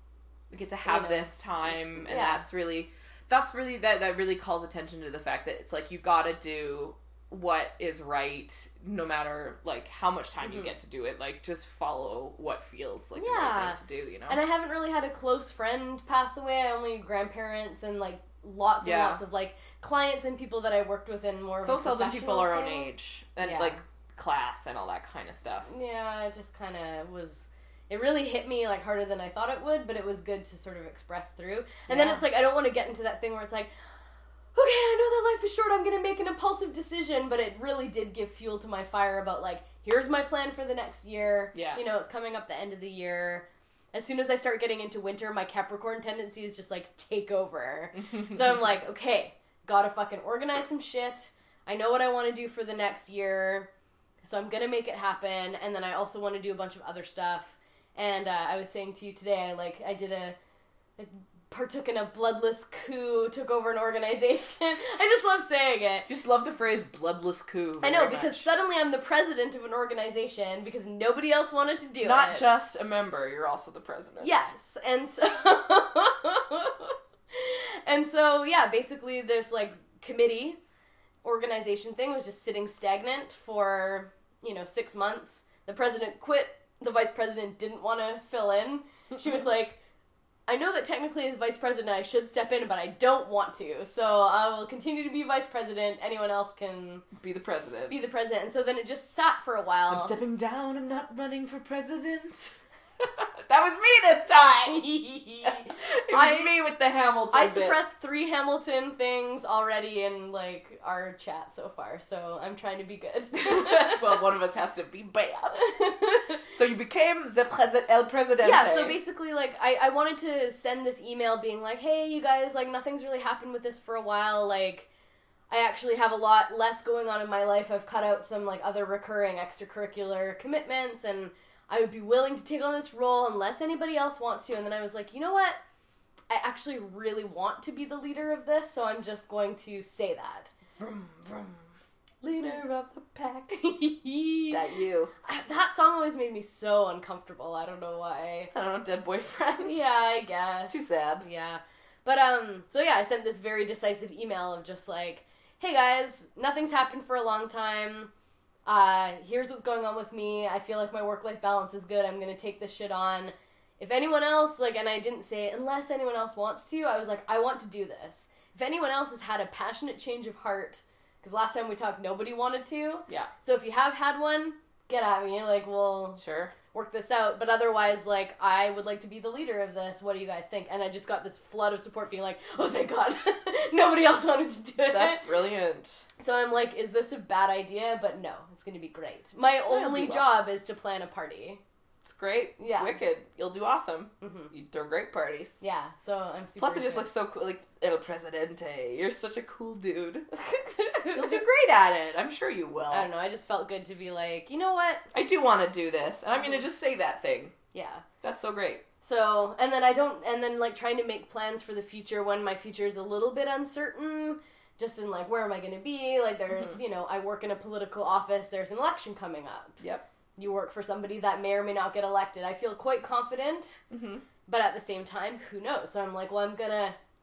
C: We get to have
B: You know.
C: this time, and
B: Yeah.
C: that's really, that's really, that, that really calls attention to the fact that it's like, you gotta do what is right, no matter, like, how much time you
B: Mhm.
C: get to do it. Like, just follow what feels like the
B: Yeah.
C: right thing to do, you know?
B: And I haven't really had a close friend pass away. I only grandparents and, like, lots and
C: Yeah.
B: lots of, like, clients and people that I worked with in more
C: so
B: of a
C: seldom people our own
B: professional thing.
C: age. And,
B: Yeah.
C: like, class and all that kind of stuff.
B: Yeah, it just kind of was... It really hit me, like, harder than I thought it would, but it was good to sort of express through. And then
C: Yeah.
B: it's like, I don't want to get into that thing where it's like, okay, I know that life is short, I'm going to make an impulsive decision, but it really did give fuel to my fire about, like, here's my plan for the next year.
C: Yeah.
B: You know, it's coming up the end of the year. As soon as I start getting into winter, my Capricorn tendencies just, like, take over. So I'm like, okay, gotta fucking organize some shit. I know what I want to do for the next year, so I'm gonna make it happen. And then I also want to do a bunch of other stuff. And uh, I was saying to you today, I, like, I did a... I partook in a bloodless coup, took over an organization. I just love saying it.
C: Just love the phrase bloodless coup.
B: I know,
C: very
B: because
C: much.
B: suddenly I'm the president of an organization because nobody else wanted to do
C: Not
B: it.
C: just a member, you're also the president.
B: Yes, and so... and so, yeah, basically this, like, committee organization thing was just sitting stagnant for, you know, six months. The president quit. The vice president didn't want to fill in. She was like, I know that technically as vice president I should step in, but I don't want to. So I will continue to be vice president. Anyone else can
C: Be the president.
B: be the president. And so then it just sat for a while.
C: I'm stepping down, I'm not running for president. That was me this time! It was
B: I-
C: me with the Hamilton
B: I
C: bit.
B: suppressed three Hamilton things already in, like, our chat so far, so I'm trying to be good.
C: Well, one of us has to be bad. So you became the presi- El Presidente.
B: Yeah, so basically, like, I, I wanted to send this email being like, hey, you guys, like, nothing's really happened with this for a while, like, I actually have a lot less going on in my life. I've cut out some, like, other recurring extracurricular commitments, and I would be willing to take on this role unless anybody else wants to. And then I was like, you know what? I actually really want to be the leader of this, so I'm just going to say that.
C: Vroom, vroom. Leader of the pack.
B: that,
C: That you.
B: that song always made me so uncomfortable. I don't know why.
C: I don't know, dead boyfriend.
B: Yeah, I guess.
C: Too sad.
B: Yeah. But, um, so yeah, I sent this very decisive email of just like, hey guys, nothing's happened for a long time. Uh, here's what's going on with me. I feel like my work-life balance is good. I'm gonna take this shit on. If anyone else, like, and I didn't say unless anyone else wants to, I was like, I want to do this. If anyone else has had a passionate change of heart, because last time we talked, nobody wanted to.
C: Yeah.
B: So if you have had one, get at me. Like, we'll
C: Sure.
B: work this out. But otherwise, like, I would like to be the leader of this. What do you guys think? And I just got this flood of support being like, oh, thank God. Nobody else wanted to do it.
C: That's brilliant.
B: So I'm like, is this a bad idea? But no, it's going to be great. My only
C: do well.
B: job is to plan a party.
C: It's great. It's
B: Yeah.
C: wicked. You'll do awesome.
B: Mm-hmm.
C: You throw great parties.
B: Yeah, so I'm super
C: Plus, it just
B: excited.
C: looks so cool. Like, El Presidente. You're such a cool dude. You'll do great at it. I'm sure you will.
B: I don't know, I just felt good to be like, you know what?
C: I do want to do this, and I'm going to just say that thing.
B: Yeah.
C: That's so great.
B: So, and then I don't, and then, like, trying to make plans for the future when my future is a little bit uncertain, just in, like, where am I going to be? Like, there's,
C: Mhm.
B: you know, I work in a political office, there's an election coming up.
C: Yep.
B: You work for somebody that may or may not get elected. I feel quite confident,
C: Mm-hmm.
B: but at the same time, who knows? So I'm like, well, I'm gonna just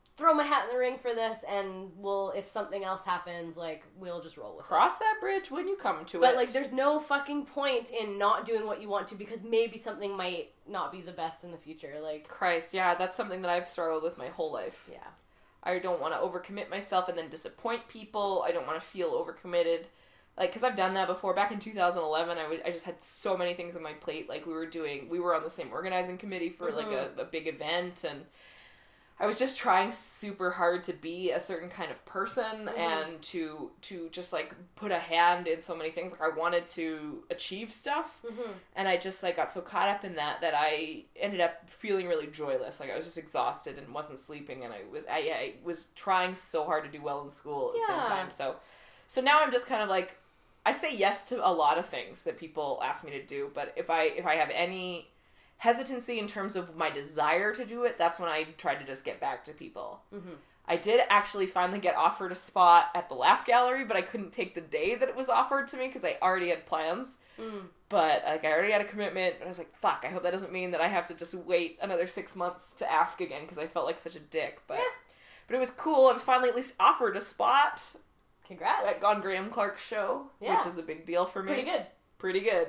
B: throw my hat in the ring for this, and we'll, if something else happens, like, we'll just roll with
C: Cross
B: it.
C: that bridge when you come to
B: but,
C: it.
B: But, like, there's no fucking point in not doing what you want to, because maybe something might not be the best in the future. Like,
C: Christ, yeah, that's something that I've struggled with my whole life.
B: yeah.
C: I don't want to overcommit myself and then disappoint people. I don't want to feel overcommitted. Like, because I've done that before. Back in two thousand eleven, I, w- I just had so many things on my plate. Like, we were doing, we were on the same organizing committee for, mm-hmm. like, a, a big event, and I was just trying super hard to be a certain kind of person, mm-hmm. and to, to just, like, put a hand in so many things. Like, I wanted to achieve stuff,
B: Mm-hmm.
C: and I just, like, got so caught up in that that I ended up feeling really joyless. Like, I was just exhausted and wasn't sleeping, and I was, I, I was trying so hard to do well in school at
B: yeah.
C: the same time. So, so now I'm just kind of, like, I say yes to a lot of things that people ask me to do, but if I if I have any hesitancy in terms of my desire to do it, that's when I try to just get back to people.
B: Mm-hmm.
C: I did actually finally get offered a spot at the Laugh Gallery, but I couldn't take the day that it was offered to me because I already had plans.
B: Mm.
C: But, like, I already had a commitment, and I was like, fuck, I hope that doesn't mean that I have to just wait another six months to ask again, because I felt like such a dick. But,
B: yeah.
C: but it was cool. I was finally at least offered a spot.
B: Congrats.
C: At on Graham Clark's show,
B: yeah.
C: which is a big deal for me.
B: Pretty good.
C: Pretty good.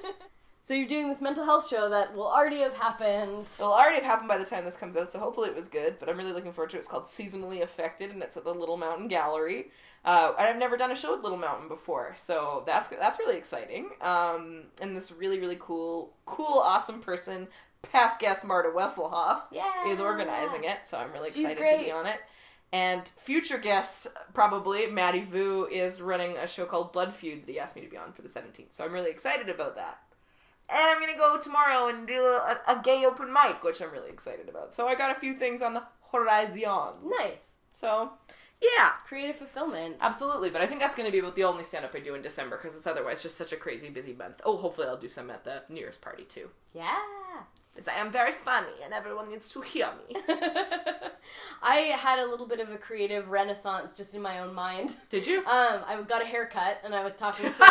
B: So you're doing this mental health show that will already have happened.
C: It'll already have happened by the time this comes out, so hopefully it was good, but I'm really looking forward to it. It's called Seasonally Affected, and it's at the Little Mountain Gallery. Uh, and I've never done a show at Little Mountain before, so that's that's really exciting. Um, and this really, really cool, cool, awesome person, past guest Marta Wesselhoff,
B: yeah.
C: is organizing it, so I'm really
B: She's
C: excited
B: great.
C: to be on it. And future guest, probably, Maddie Vu, is running a show called Blood Feud that he asked me to be on for the seventeenth. So I'm really excited about that. And I'm going to go tomorrow and do a, a gay open mic, which I'm really excited about. So I got a few things on the horizon.
B: Nice.
C: So, yeah.
B: Creative fulfillment.
C: Absolutely, but I think that's going to be about the only stand-up I do in December, because it's otherwise just such a crazy busy month. Oh, hopefully I'll do some at the New Year's party, too.
B: Yeah.
C: Because I am very funny, and everyone needs to hear me.
B: I had a little bit of a creative renaissance just in my own mind.
C: Did you?
B: Um, I got a haircut, and I was talking to...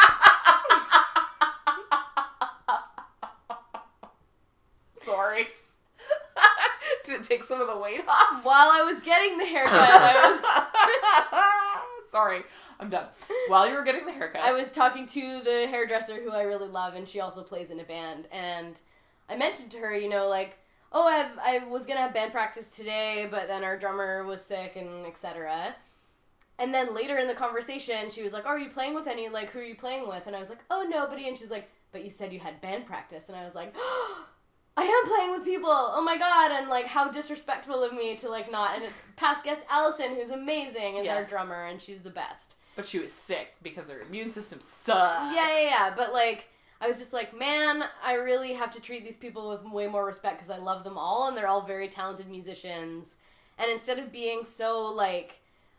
C: Sorry. Did it take some of the weight off?
B: While I was getting the haircut, I
C: was... Sorry, I'm done. While you were getting the haircut...
B: I was talking to the hairdresser who I really love, and she also plays in a band, and I mentioned to her, you know, like, oh, I, I was gonna have band practice today, but then our drummer was sick, and et cetera. And then later in the conversation, she was like, oh, are you playing with any, like, who are you playing with? And I was like, oh, nobody, and she's like, but you said you had band practice, and I was like, oh, I am playing with people, oh my god, and, like, how disrespectful of me to, like, not, and it's past guest Allison, who's amazing, is
C: yes.
B: our drummer, and she's the best.
C: But she was sick, because her immune system sucks.
B: Yeah, yeah, yeah, but, like, I was just like, man, I really have to treat these people with way more respect, because I love them all, and they're all very talented musicians, and instead of being so, like,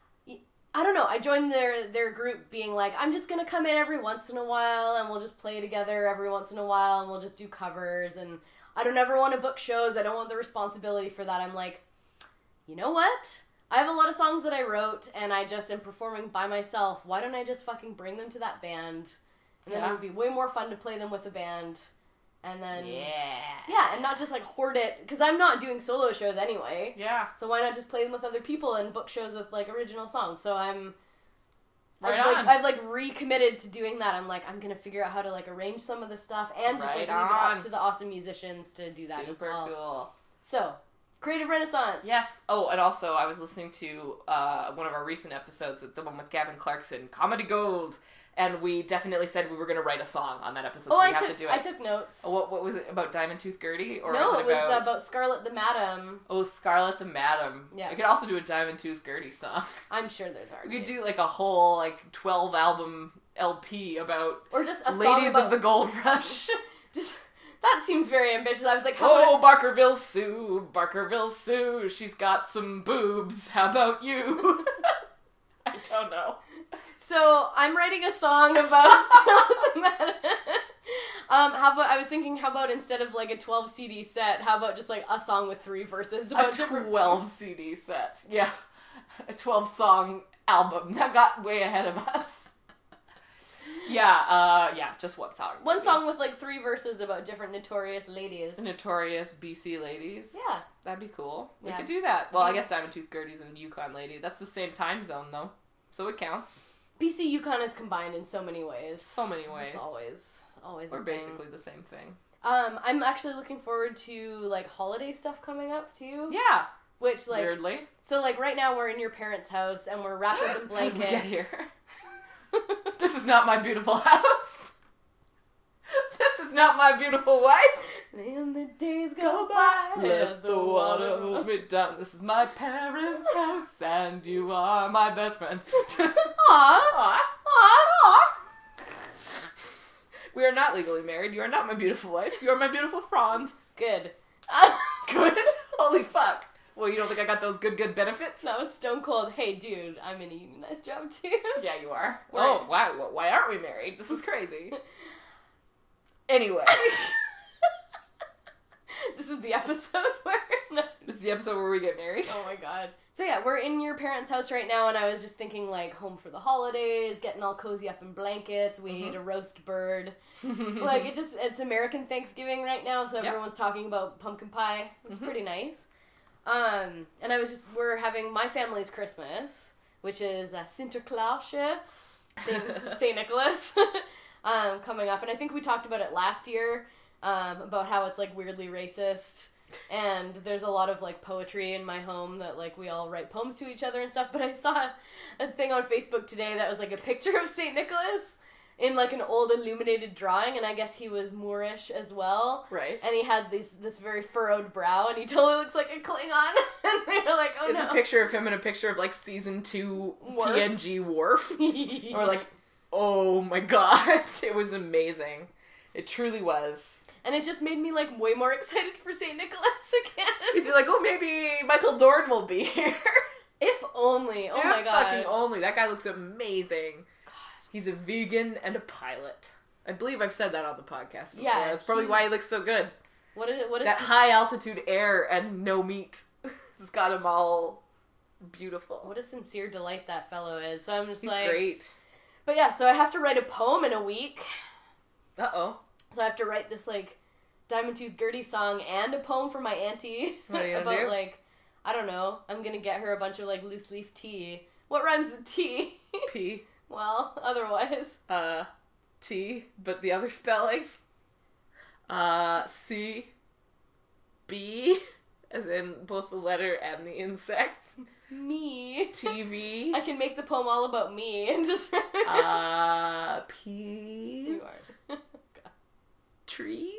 B: I don't know, I joined their their group being like, I'm just gonna come in every once in a while, and we'll just play together every once in a while, and we'll just do covers, and I don't ever want to book shows, I don't want the responsibility for that. I'm like, you know what? I have a lot of songs that I wrote, and I just am performing by myself. Why don't I just fucking bring them to that band? And then
C: yeah.
B: it would be way more fun to play them with a band. And then...
C: Yeah.
B: Yeah, and not just, like, hoard it. Because I'm not doing solo shows anyway.
C: Yeah.
B: So why not just play them with other people and book shows with, like, original songs? So I'm...
C: Right
B: I've,
C: on.
B: like, I've, like, recommitted to doing that. I'm like, I'm going to figure out how to, like, arrange some of this stuff and just,
C: right
B: like, leave it
C: on.
B: up to the awesome musicians to do that
C: Super
B: as well.
C: cool.
B: So, Creative Renaissance.
C: Yes. Oh, and also I was listening to uh, one of our recent episodes with the one with Gavin Clarkson, Comedy Gold, and we definitely said we were going to write a song on that episode,
B: Oh,
C: so we
B: I
C: have
B: took,
C: to do it.
B: I took notes.
C: Oh, what, what was it, about Diamond Tooth Gertie? Or
B: no,
C: was it,
B: it was
C: about...
B: uh, about Scarlet the Madam.
C: Oh, Scarlet the Madam.
B: Yeah.
C: I could also do a Diamond Tooth Gertie song.
B: I'm sure there's already.
C: We could do like a whole like twelve album L P about
B: or just a
C: ladies
B: song about...
C: of the Gold Rush.
B: Just that seems very ambitious. I was like, how
C: oh,
B: about
C: Barkerville Sue, Barkerville Sue, she's got some boobs. How about you? I don't know.
B: So I'm writing a song about Scarlet the Madam. Um, how about I was thinking, how about instead of like a twelve C D set, how about just like a song with three verses about
C: a
B: different
C: twelve C D set. Yeah, a twelve song album that got way ahead of us. Yeah, uh, yeah, just one song.
B: One
C: maybe.
B: song with like three verses about different notorious ladies.
C: Notorious B C ladies.
B: Yeah.
C: That'd be cool. We
B: Yeah.
C: could do that. Well, I
B: Yeah.
C: guess Diamond Tooth Gertie's a Yukon lady. That's the same time zone, though. So it counts.
B: B C Yukon is combined in so many ways.
C: So many ways.
B: It's always, always
C: We're
B: a thing.
C: basically the same thing.
B: Um, I'm actually looking forward to, like, holiday stuff coming up, too.
C: Yeah.
B: Which, like...
C: Weirdly.
B: So, like, right now we're in your parents' house, and we're wrapped up in
C: How did
B: blankets.
C: we get here? This is not my beautiful house. This is not my beautiful wife.
B: And the days go by.
C: Let the water hold me down. This is my parents' house, and you are my best friend.
B: Aww.
C: Aw. Aw. We are not legally married. You are not my beautiful wife. You are my beautiful Franz.
B: Good.
C: Good? Holy fuck. Well, you don't think I got those good, good benefits?
B: That was stone cold. Hey, dude, I'm in a unionized job, too.
C: Yeah, you are.
B: We're-
C: Oh, why, why aren't we married? This is crazy. Anyway.
B: This is the episode where... No.
C: This is the episode where we get married.
B: Oh my god. So yeah, we're in your parents' house right now, and I was just thinking, like, home for the holidays, getting all cozy up in blankets, we
C: Mhm.
B: ate a roast bird. Like, it just, it's American Thanksgiving right now, so
C: Yep.
B: everyone's talking about pumpkin pie. It's
C: Mhm.
B: pretty nice. Um, and I was just, we're having my family's Christmas, which is uh, Sinterklaas, Saint, Saint Nicholas, um, coming up. And I think we talked about it last year, um, about how it's, like, weirdly racist. And there's a lot of, like, poetry in my home that, like, we all write poems to each other and stuff. But I saw a thing on Facebook today that was, like, a picture of Saint Nicholas in, like, an old illuminated drawing. And I guess he was Moorish as well.
C: Right.
B: And he had these, this very furrowed brow, and he totally looks like a Klingon. And they were like, oh
C: It's
B: no.
C: a picture of him and a picture of, like, season two
B: Worf.
C: T N G Worf. And we're like, oh my god. It was amazing. It truly was.
B: And it just made me, like, way more excited for Saint Nicholas again.
C: Because you're like, oh, maybe Michael Dorn will be here.
B: If only. Oh
C: If
B: my god.
C: fucking only. That guy looks amazing. God. He's a vegan and a pilot. I believe I've said that on the podcast before.
B: Yeah,
C: That's probably why he
B: he's-
C: looks so good.
B: What is it? What is
C: That
B: this-
C: high altitude air and no meat has got him all beautiful.
B: What a sincere delight that fellow is. So I'm just
C: He's
B: like...
C: great.
B: But yeah, so I have to write a poem in a week.
C: Uh-oh.
B: So I have to write this, like, Diamond Tooth Gertie song and a poem for my auntie.
C: What are you gonna
B: about,
C: do?
B: like, I don't know. I'm gonna get her a bunch of, like, loose leaf tea. What rhymes with tea?
C: P.
B: Well, otherwise.
C: Uh, T, but the other spelling. Uh, C. B, as in both the letter and the insect.
B: Me.
C: T V.
B: I can make the poem all about me and just...
C: Uh, peas.
B: You are.
C: Trees?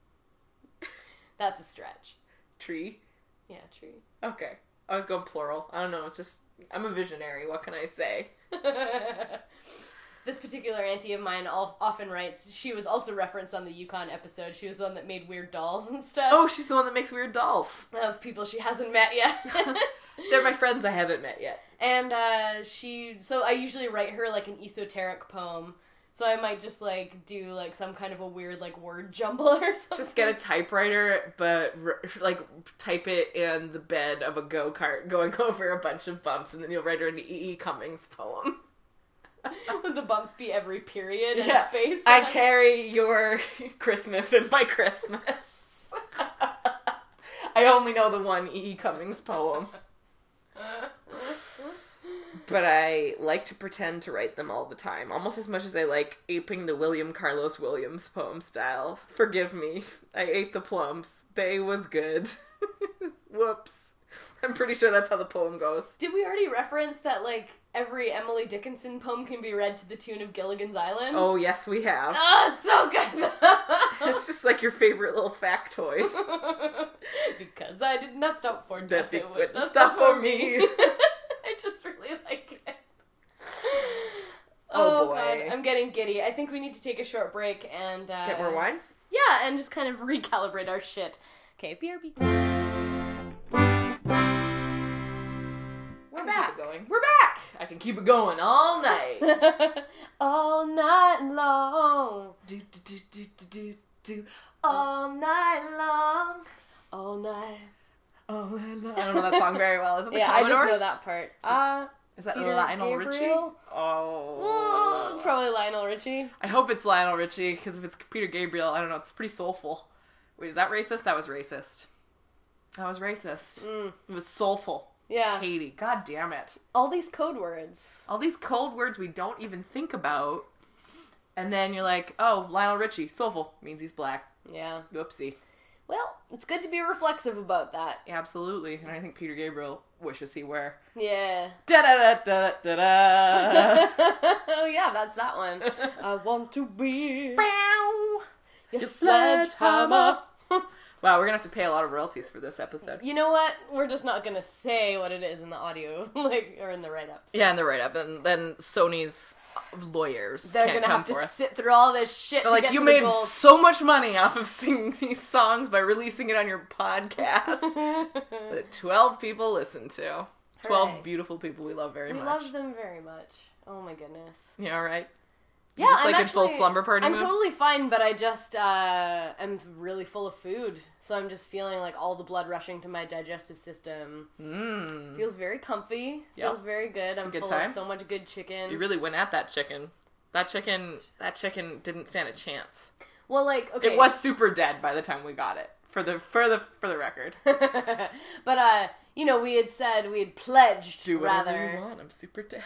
B: That's a stretch.
C: Tree.
B: Yeah, tree.
C: Okay. I was going plural. I don't know. It's just, I'm a visionary. What can I say?
B: This particular auntie of mine all, often writes, she was also referenced on the Yukon episode. She was the one that made weird dolls and stuff.
C: Oh, she's the one that makes weird dolls.
B: Of people she hasn't met yet.
C: They're my friends I haven't met yet.
B: And uh, she, so I usually write her like an esoteric poem. So I might just like do like some kind of a weird like word jumble or something.
C: Just get a typewriter, but r- like type it in the bed of a go-kart going over a bunch of bumps, and then you'll write her an E E. Cummings poem.
B: Would the bumps be every period and
C: Yeah.
B: space?
C: I carry your Christmas in my Christmas. I only know the one E E. Cummings poem. But I like to pretend to write them all the time, almost as much as I like aping the William Carlos Williams poem style. Forgive me. I ate the plums. They was good. Whoops. I'm pretty sure that's how the poem goes.
B: Did we already reference that like every Emily Dickinson poem can be read to the tune of Gilligan's Island?
C: Oh, yes, we have.
B: Oh, it's so good!
C: It's just like your favorite little factoid.
B: Because I did not stop for death,
C: Death
B: it would not
C: stop
B: stop
C: for
B: for
C: me.
B: me. I just really like it.
C: Oh,
B: Oh,
C: boy.
B: God, I'm getting giddy. I think we need to take a short break and uh,
C: Get more wine?
B: Yeah, and just kind of recalibrate our shit. Okay, B R B.
C: We're
B: We're
C: back.
B: back.
C: Keep it going. We're back. I can keep it going all night.
B: All night long.
C: do do do do do do do all night long.
B: All night.
C: All night long. I don't know that song very well. Is it the
B: Yeah, I just know
C: Commodores?
B: that part. Uh,
C: Is that
B: Peter
C: Lionel Richie?
B: Gabriel?
C: Oh.
B: Oh, it's probably Lionel Richie.
C: I hope it's Lionel Richie, because if it's Peter Gabriel, I don't know, it's pretty soulful. Wait, is that racist? That was racist. That was racist.
B: Mm.
C: It was soulful.
B: Yeah.
C: Katie, god damn it.
B: All these code words.
C: All these cold words we don't even think about. And then you're like, oh, Lionel Richie, soulful, means he's black.
B: Yeah.
C: Oopsie.
B: Well, it's good to be reflexive about that.
C: Absolutely. And I think Peter Gabriel wishes he were.
B: Yeah.
C: Da da da da da da.
B: Oh yeah, that's that one. I want to be
C: Bow.
B: your
C: Your
B: sledgehammer.
C: Wow, we're gonna have to pay a lot of royalties for this episode.
B: You know what? We're just not gonna say what it is in the audio, like, or in the write-ups.
C: Yeah, and the write-up, and then Sony's lawyers
B: They're
C: can't
B: gonna
C: come
B: have
C: for
B: to
C: us.
B: sit through all this shit.
C: They're
B: to
C: like,
B: get
C: you
B: to
C: made
B: the gold.
C: so much money off of singing these songs by releasing it on your podcast that twelve people listen to. twelve
B: Hooray.
C: beautiful people we love very
B: We
C: much.
B: love them very much. Oh my goodness.
C: Yeah, all right.
B: Yeah,
C: You're just
B: I'm
C: like in full
B: actually-
C: slumber party
B: I'm
C: mood?
B: totally fine, but I just uh, am really full of food, so I'm just feeling like all the blood rushing to my digestive system.
C: Mmm.
B: Feels very comfy.
C: Yep.
B: Feels very good. I'm
C: a good
B: full
C: time.
B: of so much good chicken.
C: You really went at that chicken. That chicken, that chicken didn't stand a chance.
B: well, like okay,
C: It was super dead by the time we got it. For the for the for the record.
B: but uh, you know, we had said we had pledged
C: Do whatever
B: rather.
C: you want. I'm super dead.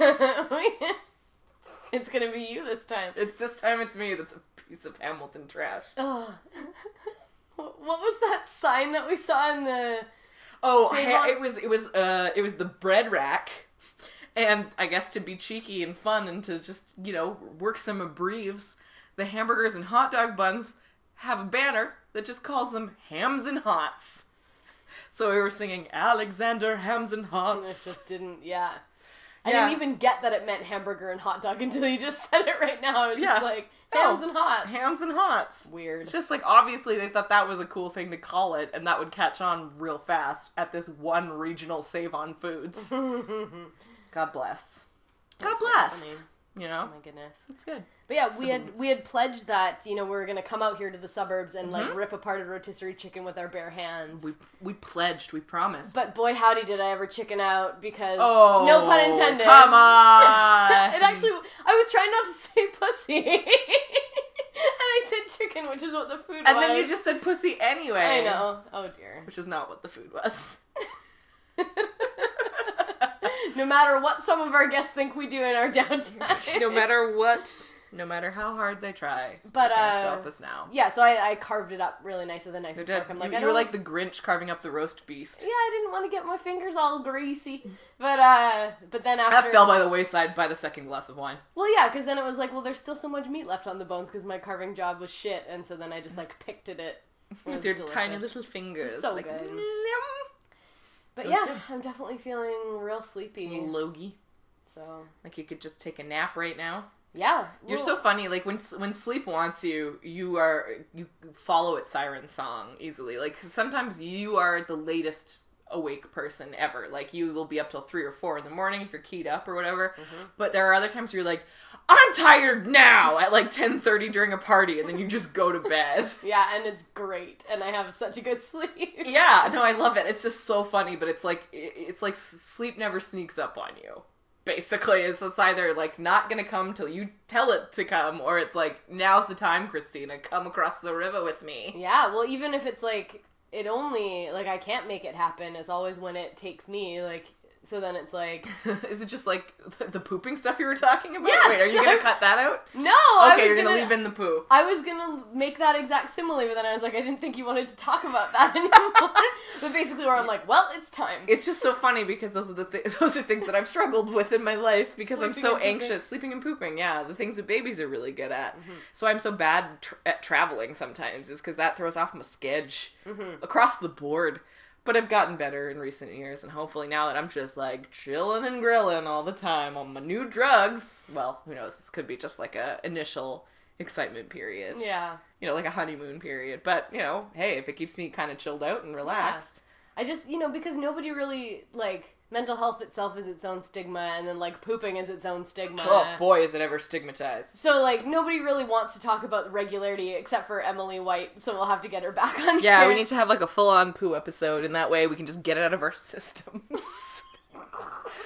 B: It's gonna be you this time.
C: It's this time it's me that's a piece of Hamilton trash.
B: Oh. What was that sign that we saw in the?
C: Oh,
B: Save
C: ha-
B: on-
C: it was it was uh it was the bread rack, and I guess to be cheeky and fun and to just you know work some abreves, the hamburgers and hot dog buns have a banner that just calls them hams and hots. So we were singing Alexander Hams and
B: It
C: Hots.
B: just didn't. Yeah. I
C: Yeah.
B: didn't even get that it meant hamburger and hot dog until you just said it right now. I was
C: Yeah.
B: just like,
C: No.
B: hams and hots.
C: Hams and Hots.
B: Weird.
C: It's just like obviously they thought that was a cool thing to call it, and that would catch on real fast at this one regional Save on Foods. God bless. God
B: That's
C: bless.
B: very funny.
C: You
B: Oh
C: know,
B: my goodness.
C: it's good.
B: But yeah, we had
C: Sibilance.
B: we had pledged that, you know, we were gonna come out here to the suburbs and like rip apart a rotisserie chicken with our bare hands.
C: We we pledged. We promised.
B: But boy, howdy, did I ever chicken out because
C: oh,
B: no pun intended.
C: Come on.
B: It actually, I was trying not to say pussy, and I said chicken, which is what the food
C: And
B: was.
C: then you just said pussy anyway.
B: I know. Oh dear.
C: Which is not what the food was.
B: No matter what some of our guests think we do in our downtime.
C: No matter what, no matter how hard they try,
B: But,
C: they can't
B: uh,
C: stop us now.
B: Yeah, so I, I carved it up really nice with a knife
C: They're
B: and
C: dead.
B: fork. I'm
C: You,
B: like,
C: you
B: I
C: were
B: don't
C: like the Grinch carving up the roast beast.
B: Yeah, I didn't want to get my fingers all greasy. But uh, but then after
C: That fell by the wayside by the second glass of wine.
B: well, yeah, because then it was like, well, there's still so much meat left on the bones because my carving job was shit, and so then I just like picked at it. It
C: With
B: was
C: your
B: delicious.
C: tiny little fingers.
B: So
C: like,
B: good.
C: "Nyam."
B: But
C: It was
B: yeah,
C: good.
B: I'm definitely feeling real sleepy.
C: Little Logie.
B: So
C: Like you could just take a nap right now.
B: yeah,
C: You're
B: well,
C: so funny. Like when when sleep wants you, you are you follow its siren song easily. Like 'cause sometimes you are the latest awake person ever. Like you will be up till three or four in the morning if you're keyed up or whatever.
B: Mm-hmm.
C: But there are other times where you're like, I'm tired now at like ten thirty during a party, and then you just go to bed.
B: yeah, and it's great, and I have such a good sleep.
C: Yeah, no, I love it. It's just so funny, but it's like it- it's like sleep never sneaks up on you. Basically, it's, it's either like not gonna come till you tell it to come, or it's like now's the time, Christina, come across the river with me.
B: Yeah, well, even if it's like it only like I can't make it happen. It's always when it takes me. Like so, then it's like
C: Is it just like the, the pooping stuff you were talking about?
B: Yes,
C: Wait, are you gonna
B: I'm-
C: cut that out?
B: no. I
C: Okay,
B: was
C: you're gonna,
B: gonna
C: leave in the poo.
B: I was gonna make that exact simile, but then I was like, I didn't think you wanted to talk about that anymore. But basically, where I'm like, well, it's time.
C: It's just so funny because those are the th- those are things that I've struggled with in my life because I'm
B: Sleeping
C: so
B: and pooping.
C: anxious. Sleeping and pooping, yeah, the things that babies are really good at.
B: Mm-hmm.
C: So I'm so bad tr- at traveling sometimes is because that throws off my sketch
B: Mm-hmm.
C: across the board. But I've gotten better in recent years, and hopefully now that I'm just like chilling and grilling all the time on my new drugs. Well, who knows? This could be just like a initial excitement period.
B: Yeah.
C: You know, like a honeymoon period. But you know, hey, if it keeps me kind of chilled out and relaxed.
B: I just, you know, because nobody really, like, mental health itself is its own stigma, and then, like, pooping is its own stigma.
C: Oh boy, is it ever stigmatized.
B: So, like, nobody really wants to talk about regularity except for Emily White, so we'll have to get her back on
C: Yeah,
B: here.
C: we need to have like a full-on poo episode, and that way we can just get it out of our systems.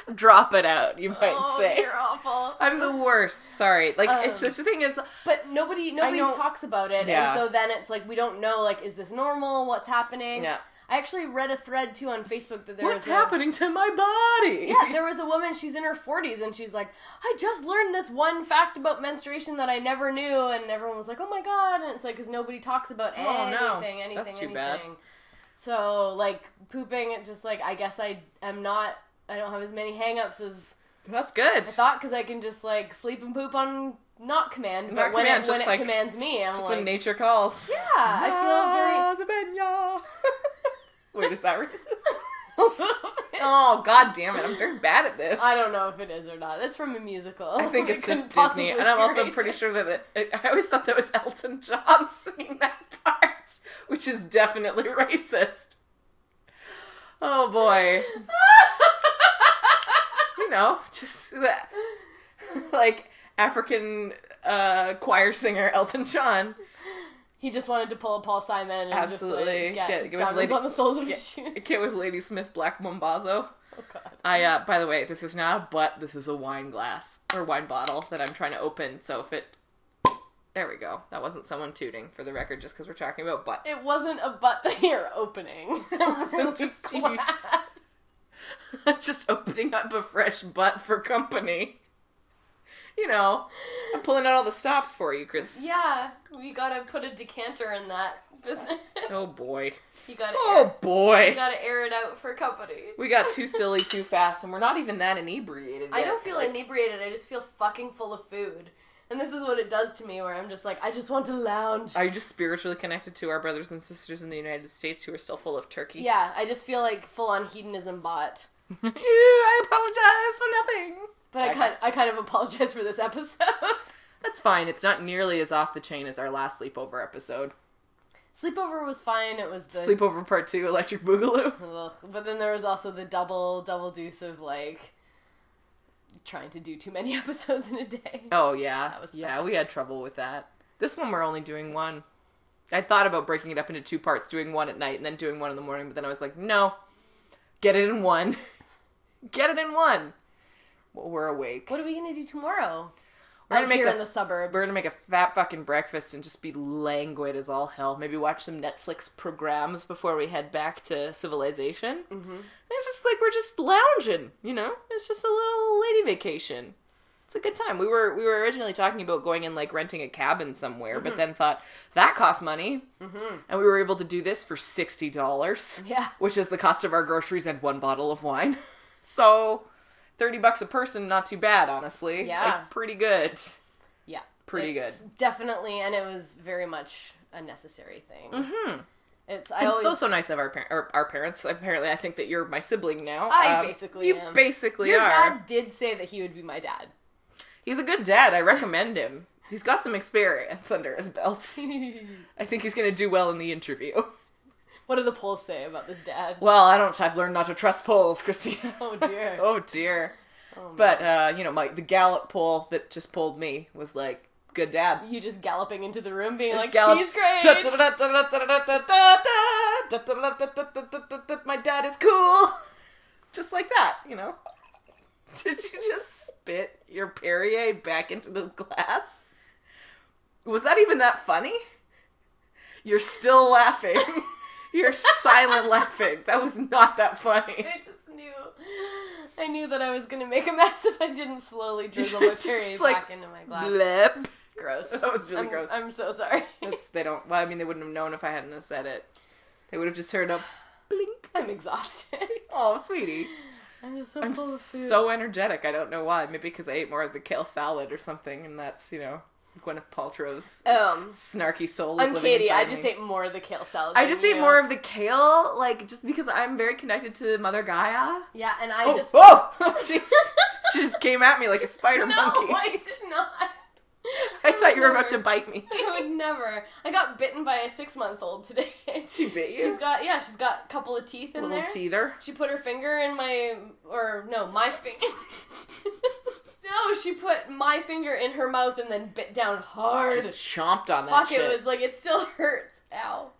C: Drop it out, you might
B: Oh,
C: say.
B: you're awful.
C: I'm the worst. Sorry. Like,
B: Um,
C: it's, the thing is...
B: But nobody nobody
C: know-
B: talks about it,
C: Yeah.
B: and so then it's like, we don't know, like, is this normal? What's happening?
C: Yeah.
B: I actually read a thread, too, on Facebook that there
C: What's
B: was a-
C: happening to my body?
B: Yeah, there was a woman, she's in her forties, and she's like, I just learned this one fact about menstruation that I never knew, and everyone was like, oh my god, and it's like, because nobody talks about
C: Oh, no.
B: anything, anything,
C: That's too
B: anything.
C: bad.
B: So, like, pooping, it's just like, I guess I am not, I don't have as many hang-ups as
C: That's good.
B: I thought, because I can just, like, sleep and poop on not command, but
C: Not
B: when,
C: command,
B: it,
C: just
B: when
C: like-
B: it commands me, I'm
C: Just
B: like,
C: when nature calls.
B: yeah, I
C: feel very... Wait, is that racist?
B: feel very...
C: Oh, god damn it. I'm very bad at this.
B: I don't know if it is or not. It's from a musical.
C: I think
B: It
C: it's
B: couldn't
C: just Disney,
B: possibly
C: and I'm
B: be
C: also
B: racist.
C: pretty sure that it, it, I always thought that was Elton John singing that part, which is definitely racist. Oh boy. You know, just that, like, African uh, choir singer Elton John.
B: He just wanted to pull a Paul Simon and
C: Absolutely.
B: just like, get,
C: Get- get with
B: diamonds
C: Lady-
B: on the soles of
C: Get,
B: his shoes.
C: get with Lady Smith Black Mambazo.
B: Oh god.
C: I, uh, by the way, this is not a butt, this is a wine glass, or wine bottle that I'm trying to open, so if it... There we go. That wasn't someone tooting, for the record, just because we're talking about butts.
B: It wasn't a butt that you're opening. I'm
C: wasn't
B: really
C: just you.
B: glad.
C: Just opening up a fresh butt for company. You know, I'm pulling out all the stops for you, Chris.
B: Yeah, we gotta put a decanter in that business.
C: Oh boy.
B: You gotta air,
C: Oh
B: you
C: boy.
B: gotta air it out for company.
C: We got too silly too fast, and we're not even that inebriated
B: I
C: yet.
B: don't feel
C: Like,
B: inebriated, I just feel fucking full of food. And this is what it does to me, where I'm just like, I just want to lounge.
C: Are you just spiritually connected to our brothers and sisters in the United States who are still full of turkey?
B: Yeah, I just feel like full-on hedonism bot.
C: I apologize for nothing.
B: But I
C: I
B: kind, I kind of apologize for this episode.
C: That's fine. It's not nearly as off the chain as our last sleepover episode.
B: Sleepover was fine. It was the
C: Sleepover Part two, Electric Boogaloo.
B: Ugh. But then there was also the double, double deuce of like trying to do too many episodes in a day.
C: Oh, yeah.
B: That was
C: yeah,
B: fun.
C: we had trouble with that. This one we're only doing one. I thought about breaking it up into two parts, doing one at night and then doing one in the morning, but then I was like, no. Get it in one. Get it in one. Well, we're awake.
B: What are we gonna do tomorrow?
C: We're gonna
B: Out
C: make
B: here
C: a-
B: in the suburbs.
C: We're gonna make a fat fucking breakfast and just be languid as all hell. Maybe watch some Netflix programs before we head back to civilization.
B: Mm-hmm.
C: It's just like we're just lounging, you know? It's just a little lady vacation. It's a good time. We were we were originally talking about going and like renting a cabin somewhere, but then thought that costs money,
B: Mm-hmm.
C: and we were able to do this for sixty dollars,
B: Yeah.
C: which is the cost of our groceries and one bottle of wine. So, thirty bucks a person, not too bad, honestly.
B: Yeah.
C: Like, pretty good.
B: Yeah.
C: Pretty
B: It's
C: good.
B: Definitely, and it was very much a necessary thing.
C: Mm-hmm.
B: It's I
C: And
B: always
C: so so nice of our par- or our parents. Apparently, I think that you're my sibling now.
B: I
C: Um,
B: basically
C: you
B: am.
C: basically
B: Your
C: are.
B: dad did say that he would be my dad.
C: He's a good dad. I recommend him. He's got some experience under his belt. I think he's gonna do well in the interview.
B: What do the polls say about this dad?
C: Well, I don't. I've learned not to trust polls, Christina.
B: Oh dear.
C: Oh dear.
B: Oh,
C: But uh, you know, my the Gallup poll that just polled me was like, good dad.
B: you just galloping into the room being
C: Just
B: like,
C: Gallup-
B: he's great.
C: My dad is cool. Just like that, you know. Did you just spit your Perrier back into the glass? Was that even that funny? You're still laughing. You're silent laughing. That was not that funny.
B: I just knew. I knew that I was gonna make a mess if I didn't slowly drizzle my
C: Just
B: cherries
C: like,
B: back into my glass.
C: Blip.
B: Gross.
C: That was really
B: I'm,
C: gross.
B: I'm so sorry.
C: It's, they don't. Well, I mean, they wouldn't have known if I hadn't have said it. They would have just heard a blink.
B: I'm exhausted.
C: Oh, sweetie.
B: I'm just so
C: I'm
B: full of food.
C: so energetic. I don't know why. Maybe because I ate more of the kale salad or something, and that's, you know, Gwyneth Paltrow's
B: Um,
C: snarky soul is
B: I'm
C: living
B: Katie. I
C: inside
B: just
C: me.
B: ate more of the kale salad.
C: I
B: than
C: just
B: you.
C: ate more of the kale, like, just because I'm very connected to Mother Gaia.
B: Yeah, and I
C: Oh,
B: just.
C: oh! Jeez. She just came at me like a spider
B: no,
C: monkey.
B: I did not.
C: I thought you were about
B: Never.
C: to bite me.
B: I would never. I got bitten by a six-month-old today.
C: She bit you?
B: She's got yeah. She's got a couple of teeth in
C: Little
B: there.
C: teether.
B: She put her finger in my, or no, my finger. No, she put my finger in her mouth and then bit down hard.
C: Just chomped on that
B: Fuck,
C: shit.
B: it was like, it still hurts. Ow.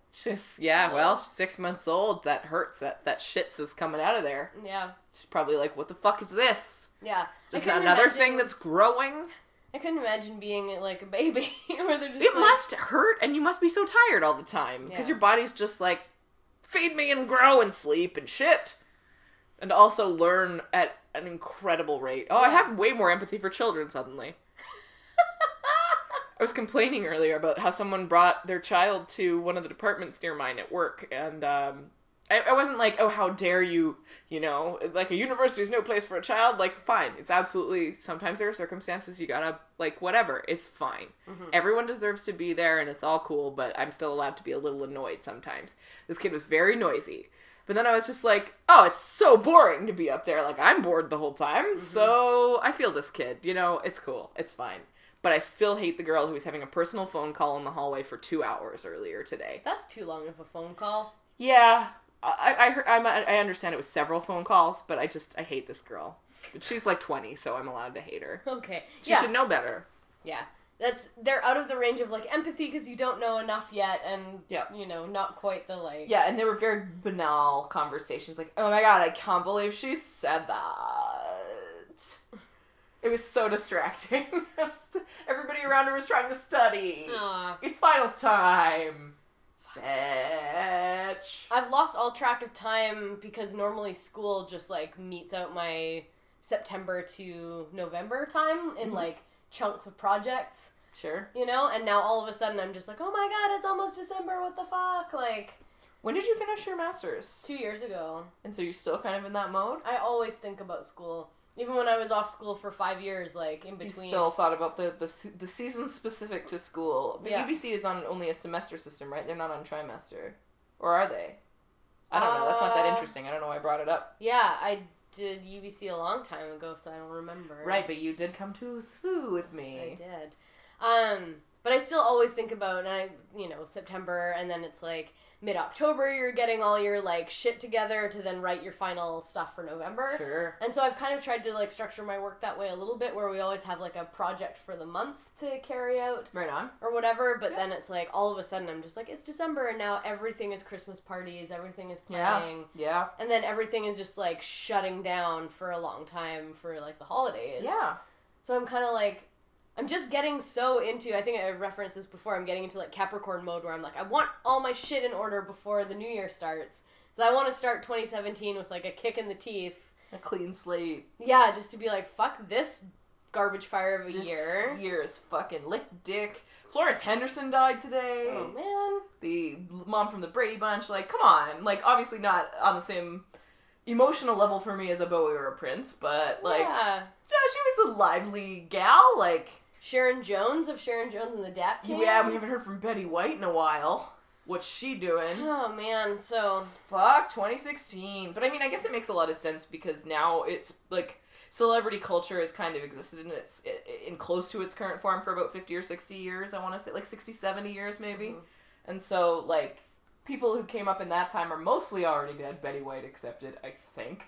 C: Just, yeah, well, six months old, that hurts. That that shits is coming out of there.
B: Yeah.
C: She's probably like, what the fuck is this?
B: Yeah.
C: Just another
B: imagine,
C: thing that's growing?
B: I couldn't imagine being like a baby where they're just
C: It
B: like,
C: must hurt, and you must be so tired all the time. Because
B: Yeah.
C: your body's just like, feed me and grow and sleep and shit. And also learn at an incredible rate. Oh, I
B: Yeah.
C: have way more empathy for children suddenly. I was complaining earlier about how someone brought their child to one of the departments near mine at work, and um, I, I wasn't like, oh, how dare you, you know, like a university is no place for a child. Like, fine, it's absolutely, sometimes there are circumstances you gotta, like, whatever, it's fine.
B: Mm-hmm.
C: Everyone deserves to be there, and it's all cool, but I'm still allowed to be a little annoyed sometimes. This kid was very noisy. But then I was just like, oh, it's so boring to be up there. Like, I'm bored the whole time, mm-hmm. so I feel this kid. You know, it's cool. It's fine. But I still hate the girl who was having a personal phone call in the hallway for two hours earlier today.
B: That's too long of a phone call.
C: Yeah, I I, heard, I'm, I understand it was several phone calls, but I just, I hate this girl. But she's like twenty, so I'm allowed to hate her.
B: Okay.
C: She
B: yeah.
C: should know better.
B: Yeah. That's, they're out of the range of, like, empathy because you don't know enough yet, and,
C: Yep.
B: you know, not quite the, like...
C: Yeah, and they were very banal conversations, like, oh my god, I can't believe she said that. It was so distracting. Everybody around her was trying to study.
B: Aww.
C: It's finals time. Bitch.
B: I've lost all track of time because normally school just, like, meets out my September to November time in, mm-hmm. like, chunks of projects.
C: Sure.
B: You know? And now all of a sudden I'm just like, oh my god, it's almost December, what the fuck? Like...
C: When did you finish your master's?
B: Two years ago.
C: And so you're still kind of in that mode?
B: I always think about school. Even when I was off school for five years, like, in between.
C: You still thought about the, the, the season specific to school. But
B: yeah.
C: U B C is on only a semester system, right? They're not on trimester. Or are they? I don't uh, know. That's not that interesting. I don't know why I brought it up.
B: Yeah, I did U B C a long time ago, so I don't remember.
C: Right, but you did come to S W U with me.
B: I did. Um, but I still always think about, and I, you know, September, and then it's like mid-October, you're getting all your, like, shit together to then write your final stuff for November.
C: Sure.
B: And so I've kind of tried to, like, structure my work that way a little bit, where we always have, like, a project for the month to carry out.
C: Right on.
B: Or whatever, but
C: yeah.
B: then it's like, all of a sudden I'm just like, it's December, and now everything is Christmas parties, everything is planning.
C: Yeah, yeah.
B: And then everything is just, like, shutting down for a long time for, like, the holidays.
C: Yeah.
B: So I'm kind of like, I'm just getting so into, I think I referenced this before, I'm getting into, like, Capricorn mode where I'm like, I want all my shit in order before the new year starts. So I want to start twenty seventeen with, like, a kick in the teeth.
C: A clean slate.
B: Yeah, just to be like, fuck this garbage fire of a
C: this
B: year.
C: This year is fucking lick dick. Florence Henderson died today.
B: Oh, man.
C: The mom from the Brady Bunch. Like, come on. Like, obviously not on the same emotional level for me as a Bowie or a Prince, but, like,
B: yeah.
C: she was a lively gal, like...
B: Sharon Jones of Sharon Jones and the Dap Kings.
C: Yeah, we haven't heard from Betty White in a while. What's she doing?
B: Oh, man, so...
C: Fuck, twenty sixteen. But, I mean, I guess it makes a lot of sense because now it's, like, celebrity culture has kind of existed in its in close to its current form for about fifty or sixty years, I want to say. Like, sixty, seventy years, maybe. Mm-hmm. And so, like, people who came up in that time are mostly already dead, Betty White accepted, I think.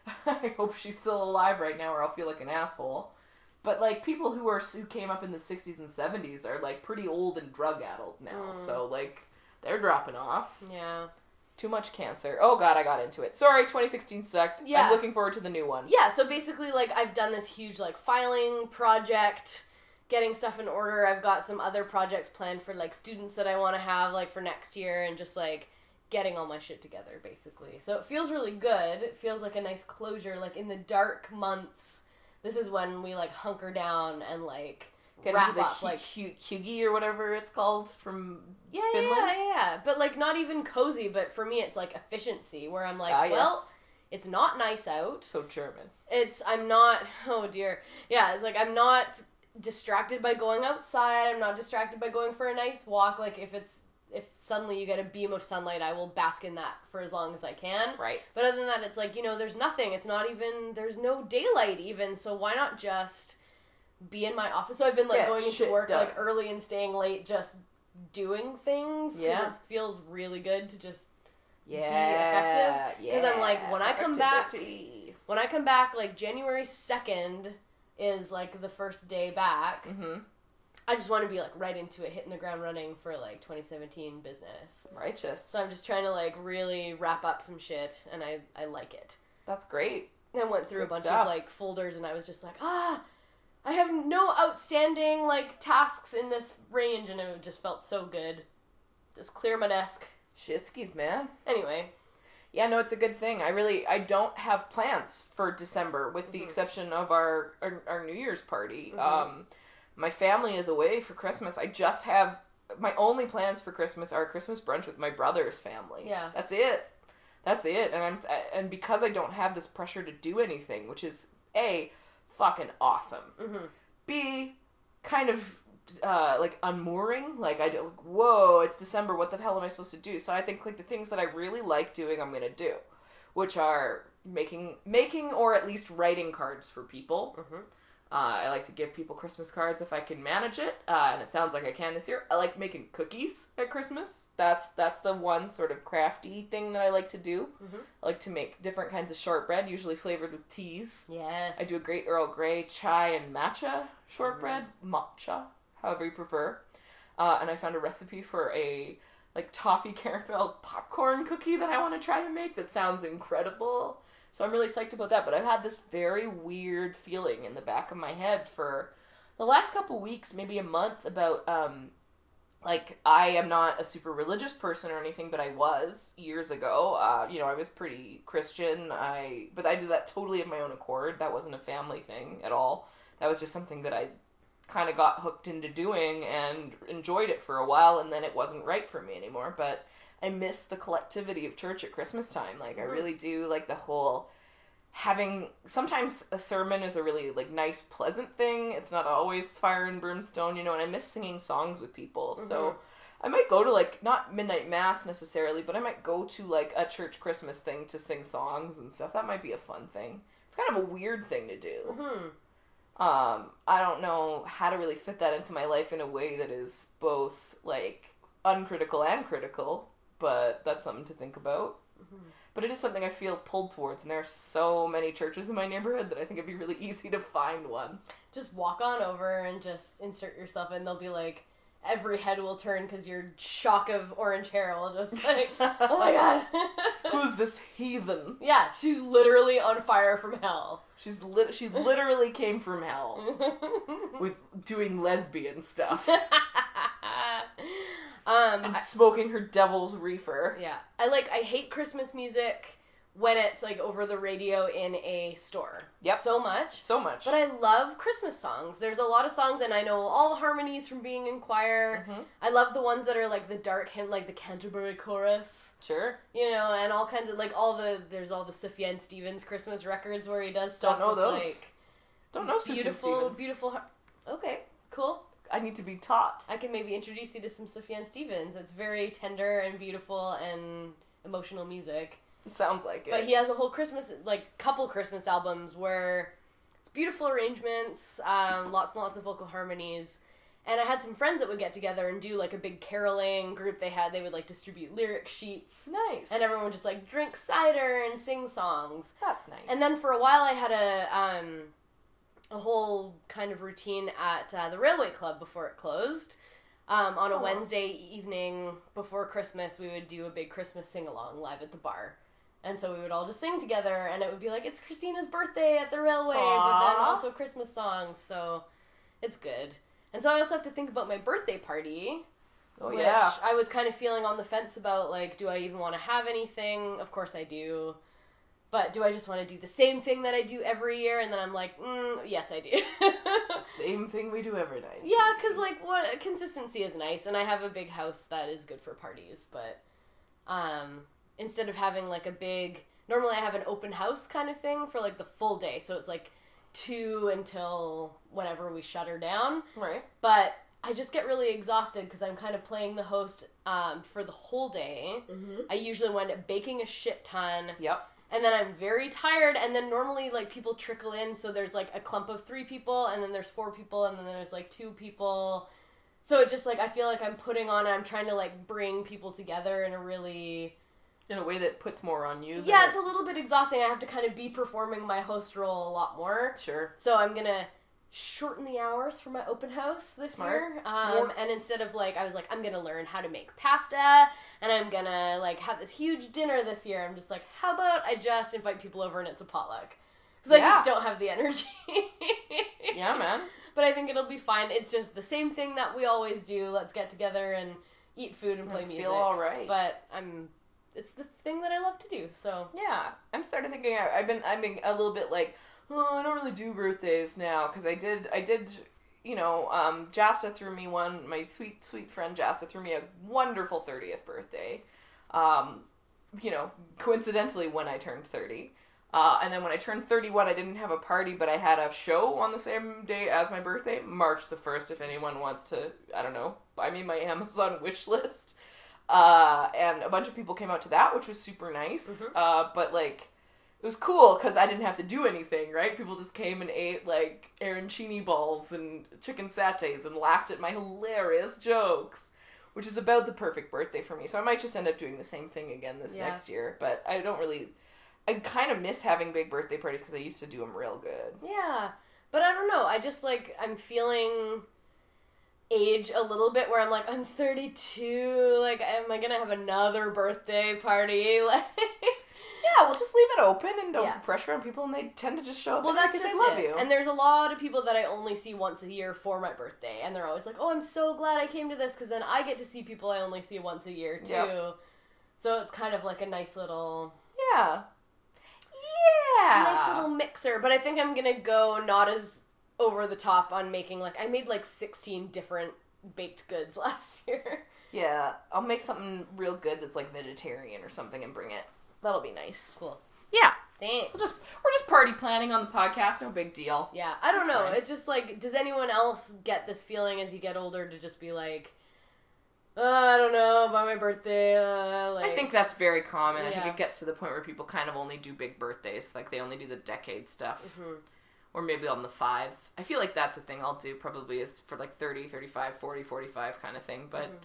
C: I hope she's still alive right now or I'll feel like an asshole. But, like, people who are who came up in the sixties and seventies are, like, pretty old and drug-addled now. Mm. So, like, they're dropping off.
B: Yeah.
C: Too much cancer. Oh, God, I got into it. Sorry, twenty sixteen sucked.
B: Yeah.
C: I'm looking forward to the new one.
B: Yeah, so basically, like, I've done this huge, like, filing project, getting stuff in order. I've got some other projects planned for, like, students that I want to have, like, for next year, and just, like, getting all my shit together, basically. So it feels really good. It feels like a nice closure. Like, in the dark months... This is when we, like, hunker down and, like,
C: get
B: wrap
C: into the
B: up,
C: hu-
B: like...
C: hu- Hugie or whatever it's called from
B: yeah,
C: Finland.
B: Yeah, yeah, yeah. But, like, not even cozy, but for me it's, like, efficiency, where I'm like,
C: ah,
B: well,
C: yes.
B: It's not nice out.
C: So German.
B: It's, I'm not, oh, dear. Yeah, it's, like, I'm not distracted by going outside. I'm not distracted by going for a nice walk. Like, if it's, if suddenly you get a beam of sunlight, I will bask in that for as long as I can.
C: Right.
B: But other than that, it's like, you know, there's nothing. It's not even, there's no daylight even, so why not just be in my office? So I've been, like,
C: Get
B: going into
C: shit
B: work,
C: done.
B: like, early and staying late, just doing things. 'Cause
C: Yeah.
B: it feels really good to just
C: yeah.
B: be effective. Because
C: yeah.
B: I'm like, when I come back,
C: Productivity.
B: when I come back, like, January second is, like, the first day back.
C: Mm-hmm.
B: I just want to be, like, right into it, hitting the ground running for, like, twenty seventeen business.
C: Righteous.
B: So I'm just trying to, like, really wrap up some shit, and I, I like it.
C: That's great.
B: I went through
C: Good
B: a bunch
C: stuff.
B: of, like, folders, and I was just like, ah, I have no outstanding, like, tasks in this range, and it just felt so good. Just clear my desk.
C: Shitskis, man.
B: Anyway.
C: Yeah, no, it's a good thing. I really, I don't have plans for December, with mm-hmm. the exception of our, our, our New Year's party. Mm-hmm. Um, my family is away for Christmas. I just have, my only plans for Christmas are Christmas brunch with my brother's family.
B: Yeah.
C: That's it. That's it. And I'm, and because I don't have this pressure to do anything, which is, A, fucking awesome.
B: Mm-hmm.
C: B, kind of, uh, like, unmooring. Like, I do, whoa, it's December, what the hell am I supposed to do? So I think, like, the things that I really like doing, I'm gonna do. Which are making, making or at least writing cards for people.
B: Mm-hmm.
C: Uh, I like to give people Christmas cards if I can manage it, uh, and it sounds like I can this year. I like making cookies at Christmas. That's that's the one sort of crafty thing that I like to do.
B: Mm-hmm.
C: I like to make different kinds of shortbread, usually flavored with teas.
B: Yes.
C: I do a great Earl Grey chai and matcha shortbread, mm-hmm. matcha, however you prefer. Uh, and I found a recipe for a like toffee caramel popcorn cookie that I want to try to make that sounds incredible. So I'm really psyched about that, but I've had this very weird feeling in the back of my head for the last couple weeks, maybe a month, about, um, like, I am not a super religious person or anything, but I was years ago. Uh, you know, I was pretty Christian, I, but I did that totally of my own accord. That wasn't a family thing at all. That was just something that I kind of got hooked into doing and enjoyed it for a while, and then it wasn't right for me anymore, but I miss the collectivity of church at Christmas time. Like, I really do, like, the whole having, sometimes a sermon is a really, like, nice, pleasant thing. It's not always fire and brimstone, you know, and I miss singing songs with people. Mm-hmm. So I might go to, like, not midnight mass necessarily, but I might go to, like, a church Christmas thing to sing songs and stuff. That might be a fun thing. It's kind of a weird thing to do.
B: Mm-hmm.
C: Um, I don't know how to really fit that into my life in a way that is both, like, uncritical and critical. But that's something to think about. Mm-hmm. But it is something I feel pulled towards, and there are so many churches in my neighborhood that I think it'd be really easy to find one.
B: Just walk on over and just insert yourself in. They'll be like, every head will turn because your shock of orange hair will just like, oh my god.
C: Who's this heathen?
B: Yeah, she's literally on fire from hell.
C: She's lit- She literally came from hell with doing lesbian stuff. Um, and smoking her devil's reefer.
B: Yeah. I like, I hate Christmas music when it's like over the radio in a store.
C: Yep.
B: So much.
C: So much.
B: But I love Christmas songs. There's a lot of songs, and I know all the harmonies from being in choir. Mm-hmm. I love the ones that are like the dark hymn, like the Canterbury Chorus.
C: Sure.
B: You know, and all kinds of, like, all the, there's all the Sufjan Stevens Christmas records where he does stuff.
C: Don't know
B: with,
C: those.
B: Like,
C: Don't know
B: beautiful,
C: Sufjan Stevens.
B: Beautiful, okay, cool.
C: I need to be taught.
B: I can maybe introduce you to some Sufjan Stevens. It's very tender and beautiful and emotional music.
C: It sounds like it.
B: But he has a whole Christmas, like, couple Christmas albums where it's beautiful arrangements, um, lots and lots of vocal harmonies. And I had some friends that would get together and do, like, a big caroling group they had. They would, like, distribute lyric sheets.
C: Nice.
B: And everyone would just, like, drink cider and sing songs.
C: That's nice.
B: And then for a while I had a... Um, a whole kind of routine at uh, the Railway Club before it closed. Um, on a oh. Wednesday evening before Christmas, we would do a big Christmas sing-along live at the bar. And so we would all just sing together, and it would be like, it's Christina's birthday at the Railway,
C: Aww.
B: but then also Christmas songs, so it's good. And so I also have to think about my birthday party,
C: oh,
B: which
C: yeah.
B: I was kind of feeling on the fence about, like, do I even want to have anything? Of course I do. But do I just want to do the same thing that I do every year? And then I'm like, mm, yes, I do.
C: Same thing we do every night.
B: Yeah, because, like, what consistency is nice. And I have a big house that is good for parties. But um, instead of having, like, a big... Normally I have an open house kind of thing for, like, the full day. So it's, like, two until whenever we shut her down.
C: Right.
B: But I just get really exhausted because I'm kind of playing the host um, for the whole day. Mm-hmm. I usually wind up baking a shit ton.
C: Yep.
B: And then I'm very tired, and then normally, like, people trickle in, so there's, like, a clump of three people, and then there's four people, and then there's, like, two people. So it just, like, I feel like I'm putting on, I'm trying to, like, bring people together in a really...
C: In a way that puts more on you.
B: Yeah,
C: than
B: it's a little bit exhausting. I have to kind of be performing my host role a lot more.
C: Sure.
B: So I'm gonna shorten the hours for my open house this
C: Smart.
B: year.
C: Smart.
B: Um, and instead of like, I was like, I'm going to learn how to make pasta and I'm going to like have this huge dinner this year. I'm just like, how about I just invite people over and it's a potluck? Because
C: Yeah.
B: I just don't have the energy.
C: Yeah, man.
B: But I think it'll be fine. It's just the same thing that we always do. Let's get together and eat food and play
C: I
B: music.
C: feel all right.
B: But I'm, it's the thing that I love to do, so.
C: Yeah, I'm starting thinking. I- I've been, I've been a little bit like, oh, I don't really do birthdays now because I did, I did, you know, um, Jasta threw me one. My sweet, sweet friend Jasta threw me a wonderful thirtieth birthday. Um, you know, coincidentally when I turned thirty. Uh, and then when I turned thirty-one, I didn't have a party, but I had a show on the same day as my birthday, March the first, if anyone wants to, I don't know, buy me my Amazon wish list. Uh, and a bunch of people came out to that, which was super nice.
B: Mm-hmm.
C: Uh, but, like, it was cool because I didn't have to do anything, right? People just came and ate, like, arancini balls and chicken satays and laughed at my hilarious jokes, which is about the perfect birthday for me. So I might just end up doing the same thing again this
B: Yeah.
C: next year, but I don't really... I kind of miss having big birthday parties because I used to do them real good.
B: Yeah, but I don't know. I just, like, I'm feeling age a little bit where I'm like, I'm thirty-two. Like, am I going to have another birthday party? Like,
C: Yeah, well, just leave it open and don't
B: Yeah.
C: put pressure on people, and they tend to just show up
B: well,
C: anyway
B: that's
C: because
B: just
C: they love
B: it.
C: you.
B: And there's a lot of people that I only see once a year for my birthday. And they're always like, oh, I'm so glad I came to this because then I get to see people I only see once a year, too.
C: Yep.
B: So it's kind of like a nice little...
C: Yeah. Yeah.
B: nice little mixer, but I think I'm gonna go not as over the top on making, like, I made like sixteen different baked goods last year.
C: Yeah, I'll make something real good that's like vegetarian or something and bring it. That'll be nice.
B: Cool.
C: Yeah.
B: Thanks.
C: We'll just we're just party planning on the podcast, no big deal.
B: Yeah, I don't
C: That's
B: know.
C: fine.
B: It's just like, does anyone else get this feeling as you get older to just be like, uh, I don't know, by my birthday, uh, like...
C: I think that's very common. I think
B: Yeah.
C: it gets to the point where people kind of only do big birthdays, like they only do the decade stuff.
B: Mhm.
C: Or maybe on the fives. I feel like that's a thing I'll do probably is for like thirty, thirty-five, forty, forty-five kind of thing. But
B: Mhm.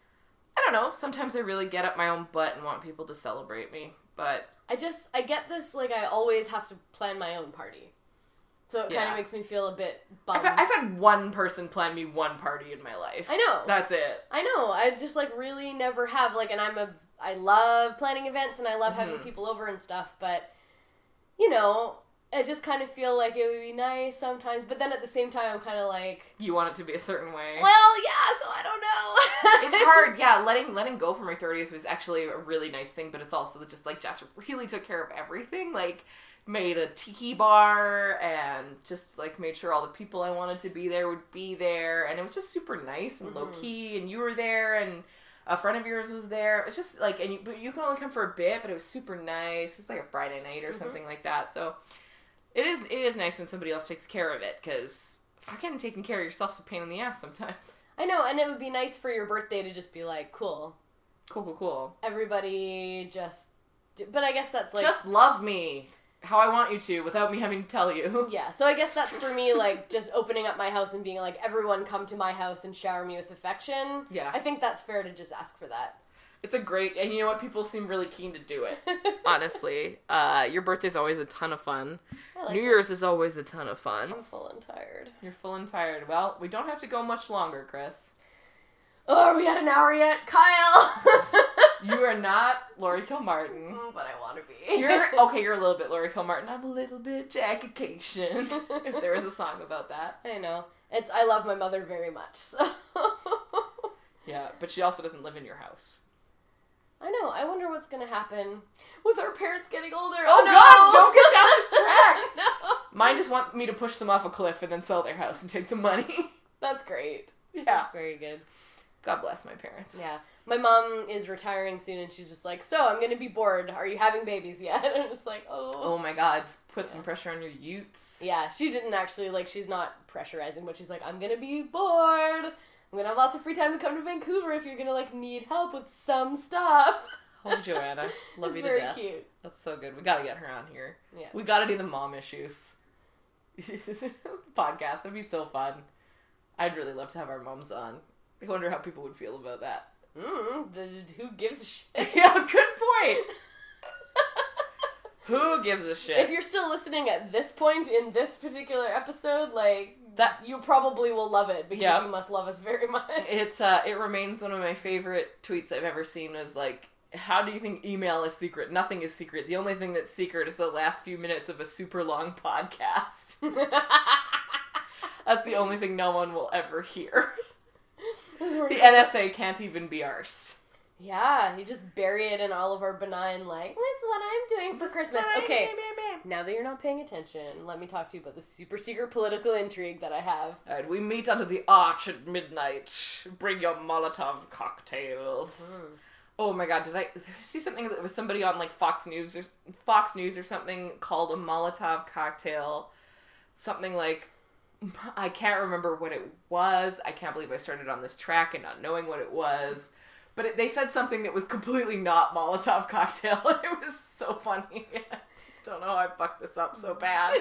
C: I don't know. Sometimes I really get up my own butt and want people to celebrate me. But
B: I just, I get this, like, I always have to plan my own party. So it kind
C: Yeah.
B: of makes me feel a bit bummed.
C: I've, I've had one person plan me one party in my life.
B: I know.
C: That's it.
B: I know. I just, like, really never have, like, and I'm a, I love planning events and I love having
C: Mhm.
B: people over and stuff, but, you know, I just kind of feel like it would be nice sometimes, but then at the same time I'm kind of like,
C: You want it to be a certain way.
B: well, yeah, so I don't know.
C: It's hard, yeah. Letting letting go for my thirtieth was actually a really nice thing, but it's also just like Jess really took care of everything. Like made a tiki bar and just like made sure all the people I wanted to be there would be there, and it was just super nice and
B: Mhm.
C: low key. And you were there, and a friend of yours was there. It's just like, and you but you can only come for a bit, but it was super nice. It was like a Friday night or
B: Mhm.
C: something like that. So it is it is nice when somebody else takes care of it because fucking taking care of yourself's a pain in the ass sometimes.
B: I know, and it would be nice for your birthday to just be like, cool,
C: Cool, cool, cool.
B: everybody just, do, but I guess that's like,
C: just love me how I want you to without me having to tell you.
B: yeah, so I guess that's for me, like, just opening up my house and being like, everyone come to my house and shower me with affection.
C: Yeah.
B: I think that's fair to just ask for that.
C: It's a great, and you know what? People seem really keen to do it. Honestly. Uh, your birthday's always a ton of fun.
B: I like
C: New
B: it.
C: Year's is always a ton of fun.
B: I'm full and tired.
C: You're full and tired. Well, we don't have to go much longer, Chris.
B: Oh, are we at an hour yet? Kyle!
C: You are not Laurie Kilmartin.
B: Mm, but I want to be.
C: You're, okay, you're a little bit Laurie Kilmartin. I'm a little bit Jackie Cation. If there was a song about that.
B: I know. It's, I love my mother very much, so.
C: Yeah, but she also doesn't live in your house.
B: I know. I wonder what's gonna happen with our parents getting older.
C: Oh,
B: no!
C: God, don't get down this track.
B: No.
C: Mine just want me to push them off a cliff and then sell their house and take the money.
B: That's great.
C: Yeah.
B: That's very good.
C: God bless my parents.
B: Yeah. My mom is retiring soon, and she's just like, so, I'm gonna be bored. Are you having babies yet? And I'm just like, oh.
C: Oh my God. Put some pressure on your utes.
B: Yeah, she didn't actually, like, she's not pressurizing, but she's like, I'm gonna be bored. I'm gonna have lots of free time to come to Vancouver if you're gonna, like, need help with some stuff.
C: Oh, Joanna. Love
B: It's
C: you to
B: very
C: death.
B: cute.
C: That's so good. We gotta get her on here.
B: Yeah.
C: We gotta do the mom issues podcast. That'd be so fun. I'd really love to have our moms on. I wonder how people would feel about that.
B: Mm, the, who gives a shit?
C: Yeah, good point. Who gives a shit?
B: If you're still listening at this point in this particular episode, like,
C: That
B: you probably will love it because
C: Yeah.
B: you must love us very much.
C: It's uh, it remains one of my favorite tweets I've ever seen. Was like, how do you think email is secret? Nothing is secret. The only thing that's secret is the last few minutes of a super long podcast. That's the only thing no one will ever hear. The N S A can't even be arsed.
B: Yeah, you just bury it in all of our benign, like, this is what I'm doing for Christmas. Okay, now that you're not paying attention, let me talk to you about the super secret political intrigue that I have.
C: Alright, we meet under the arch at midnight. Bring your Molotov cocktails.
B: Mm.
C: Oh my god, did I, did I see something that was somebody on like Fox News or Fox News or something called a Molotov cocktail? Something like, I can't remember what it was. I can't believe I started on this track and not knowing what it was. But it, they said something that was completely not Molotov cocktail, and it was so funny. I just don't know how I fucked this up so bad.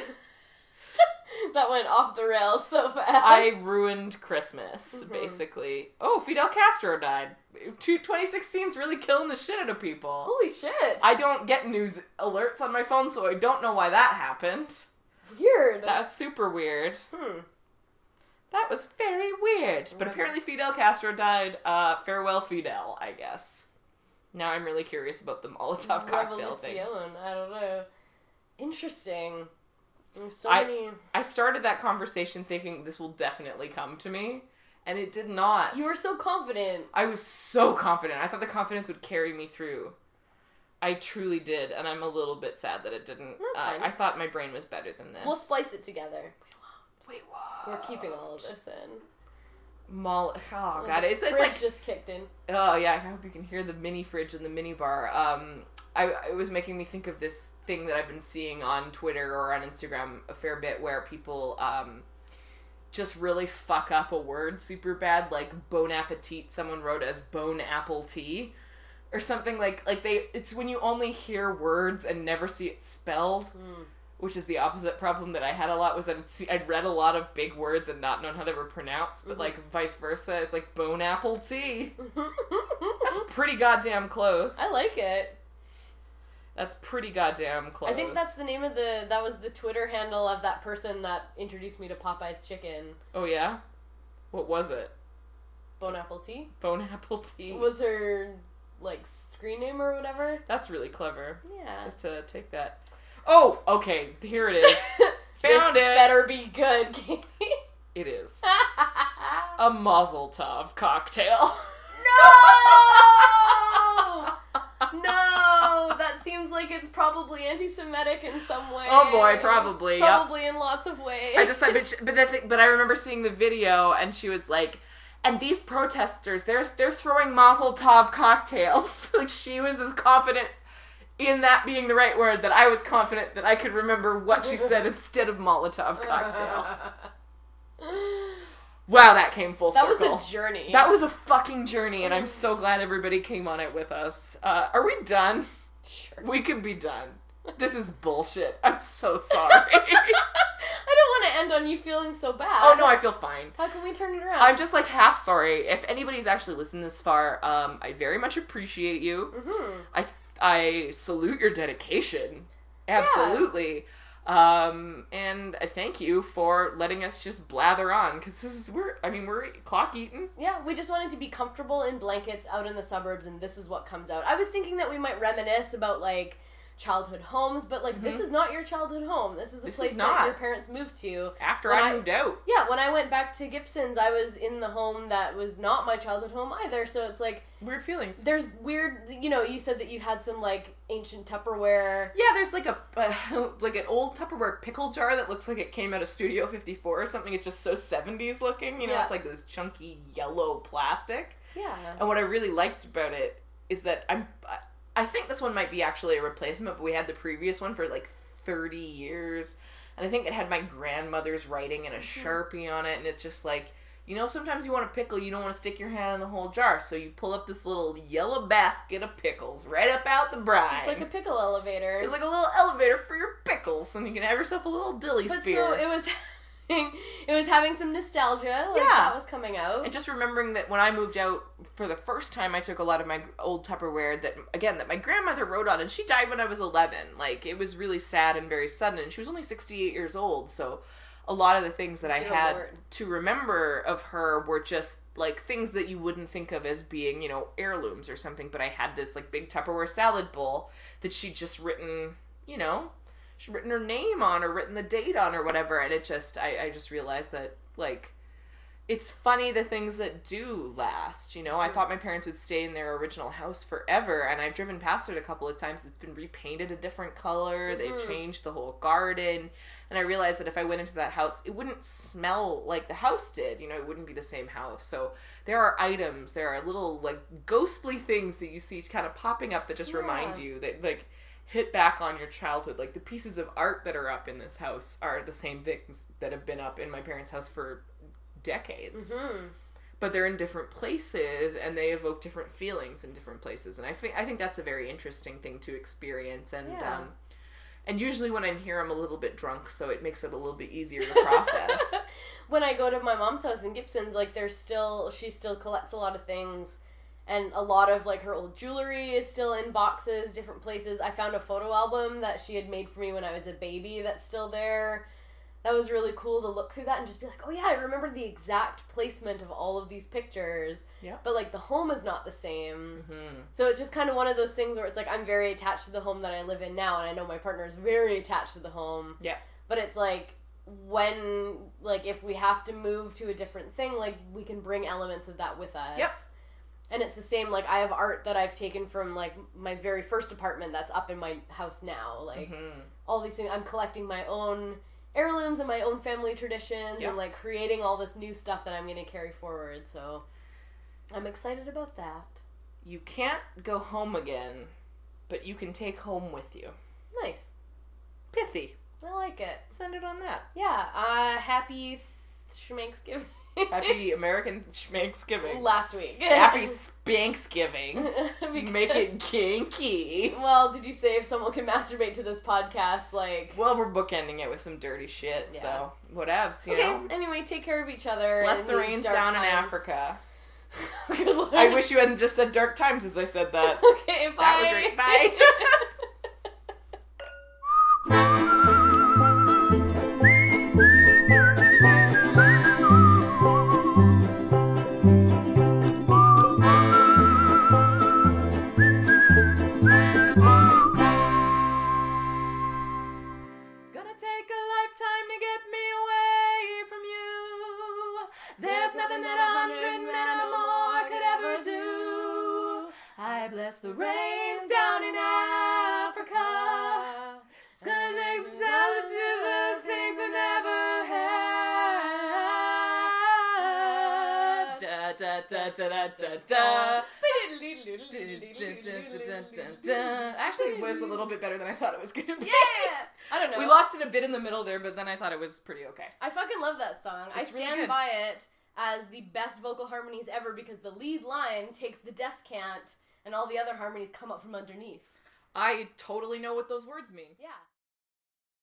B: That went off the rails so fast.
C: I ruined Christmas,
B: Mm-hmm.
C: basically. Oh, Fidel Castro died. twenty sixteen's really killing the shit out of people.
B: Holy shit.
C: I don't get news alerts on my phone, so I don't know why that happened.
B: Weird.
C: That's super weird.
B: Hmm.
C: That was very weird. But apparently Fidel Castro died. Uh, farewell, Fidel, I guess. Now I'm really curious about the Molotov cocktail thing.
B: Revolucion, I don't know. Interesting. There's so
C: I-
B: many...
C: I started that conversation thinking this will definitely come to me, and it did not.
B: You were so confident.
C: I was so confident. I thought the confidence would carry me through. I truly did, and I'm a little bit sad that it didn't.
B: That's
C: uh,
B: fine.
C: I thought my brain was better than this.
B: We'll splice it together.
C: Wait, what?
B: We're keeping all of this in.
C: Mol- oh,
B: Like,
C: God.
B: the
C: It's, it's
B: fridge
C: like...
B: just kicked in.
C: Oh, yeah, I hope you can hear the mini fridge and the mini bar. Um, I, it was making me think of this thing that I've been seeing on Twitter or on Instagram a fair bit where people um, just really fuck up a word super bad, like bon appetit, someone wrote as bone apple tea. Or something like, like they, it's when you only hear words and never see it spelled,
B: Mm.
C: which is the opposite problem that I had a lot, was that I'd, see, I'd read a lot of big words and not known how they were pronounced, but
B: Mhm.
C: like vice versa, it's like bone apple tea. That's pretty goddamn close.
B: I like it.
C: That's pretty goddamn close.
B: I think that's the name of the, that was the Twitter handle of that person that introduced me to Popeye's chicken.
C: Oh yeah? What was it?
B: Bon Apple Tea?
C: Bone apple tea.
B: Was her, like, screen name or whatever?
C: That's really clever.
B: Yeah.
C: Just to take that. Oh, okay, here it is. Found
B: this
C: it.
B: better be good, Katie.
C: It is. A Mazel Tov cocktail.
B: No! No! That seems like it's probably anti-Semitic in some way.
C: Oh boy, probably. Yep.
B: Probably in lots of ways.
C: I just thought, but, she, but, the thing, but I remember seeing the video, and she was like, and these protesters, they're they're throwing Mazel Tov cocktails. Like, she was as confident in that being the right word that I was confident that I could remember what she said instead of Molotov cocktail. Wow, that came full
B: That
C: circle.
B: was a journey.
C: That was a fucking journey, and I'm so glad everybody came on it with us. Uh, are we done?
B: Sure.
C: We could be done. This is bullshit. I'm so sorry.
B: I don't want to end on you feeling so bad.
C: Oh no, I feel fine.
B: How can we turn it around?
C: I'm just like half sorry. If anybody's actually listened this far, um, I very much appreciate you.
B: Mm-hmm.
C: I I salute your dedication. Absolutely. Um, and I thank you for letting us just blather on, because this is, we're, I mean, we're clock eating.
B: Yeah, we just wanted to be comfortable in blankets out in the suburbs, and this is what comes out. I was thinking that we might reminisce about, like, childhood homes, but, like, this
C: Mhm.
B: is not your childhood home. This is a
C: This
B: place
C: is
B: that
C: not.
B: your parents moved to.
C: After
B: When
C: I,
B: I-
C: moved out.
B: Yeah, when I went back to Gibson's, I was in the home that was not my childhood home either, so it's like,
C: Weird feelings.
B: there's weird, you know, you said that you had some, like, ancient Tupperware.
C: Yeah, there's like a, uh, like an old Tupperware pickle jar that looks like it came out of Studio fifty-four or something. It's just so seventies looking, you know,
B: Yeah.
C: it's like this chunky yellow plastic.
B: Yeah.
C: And what I really liked about it is that I'm, I- I think this one might be actually a replacement, but we had the previous one for like thirty years, and I think it had my grandmother's writing and a Sharpie on it, and it's just like, you know, sometimes you want a pickle, you don't want to stick your hand in the whole jar, so you pull up this little yellow basket of pickles right up out the brine.
B: It's like a pickle elevator.
C: It's like a little elevator for your pickles, and you can have yourself a little dilly
B: But
C: spear.
B: so it was having, it was having some nostalgia. Like,
C: Yeah.
B: that was coming out.
C: And just remembering that when I moved out for the first time, I took a lot of my old Tupperware that, again, that my grandmother wrote on, and she died when I was eleven. Like, it was really sad and very sudden, and she was only sixty-eight years old, so a lot of the things that I
B: Dear
C: had
B: Lord.
C: to remember of her were just like things that you wouldn't think of as being, you know, heirlooms or something. But I had this like big Tupperware salad bowl that she'd just written, you know, she'd written her name on or written the date on or whatever. And it just, I, I just realized that like, it's funny the things that do last, you know? I thought my parents would stay in their original house forever, and I've driven past it a couple of times. It's been repainted a different color. Mm-hmm. They've changed the whole garden. And I realized that if I went into that house, it wouldn't smell like the house did. You know, it wouldn't be the same house. So there are items, there are little, like, ghostly things that you see kind of popping up that just
B: yeah.
C: remind you that, like, hit back on your childhood. Like, the pieces of art that are up in this house are the same things that have been up in my parents' house for decades. Mm-hmm. But they're in different places and they evoke different feelings in different places, and I think I think that's a very interesting thing to experience. And yeah. um and usually when I'm here I'm a little bit drunk, so it makes it a little bit easier to process.
B: When I go to my mom's house in Gibson's, like there's still she still collects a lot of things, and a lot of like her old jewelry is still in boxes, different places. I found a photo album that she had made for me when I was a baby that's still there. That was really cool to look through that and just be like, oh yeah, I remember the exact placement of all of these pictures.
C: Yeah.
B: But like the home is not the same.
C: Mm-hmm.
B: So it's just kind of one of those things where it's like I'm very attached to the home that I live in now, and I know my partner is very attached to the home.
C: Yeah.
B: But it's like when, like if we have to move to a different thing, like we can bring elements of that with us.
C: Yep.
B: And it's the same, like I have art that I've taken from like my very first apartment that's up in my house now. Like mm-hmm. all these things, I'm collecting my own heirlooms and my own family traditions. Yep. And like creating all this new stuff that I'm going to carry forward. So I'm excited about that.
C: You can't go home again, but you can take home with you.
B: Nice.
C: Pithy.
B: I like it.
C: Send it on that.
B: Yeah. Uh, happy Schmanksgiving.
C: Happy American Schmanksgiving.
B: Last week.
C: Happy Spanksgiving. Make it kinky.
B: Well, did you say if someone can masturbate to this podcast, like...
C: Well, we're bookending it with some dirty shit, yeah. So whatevs, you
B: okay,
C: know?
B: Anyway, take care of each other.
C: Bless the rains down times. In Africa.
B: Good Lord.
C: I wish you hadn't just said dark times as I said that.
B: Okay, bye.
C: That was right. Bye. Bless the rains down in Africa. It's gonna take some time to do the things we never had. Da da da da da da da. Actually, it was a little bit better than I thought it was gonna be.
B: Yeah, I don't know.
C: We lost it a bit in the middle there, but then I thought it was pretty okay.
B: I fucking love that song.
C: It's
B: I stand
C: really
B: by it as the best vocal harmonies ever because the lead line takes the descant. And all the other harmonies come up from underneath.
C: I totally know what those words mean.
B: Yeah.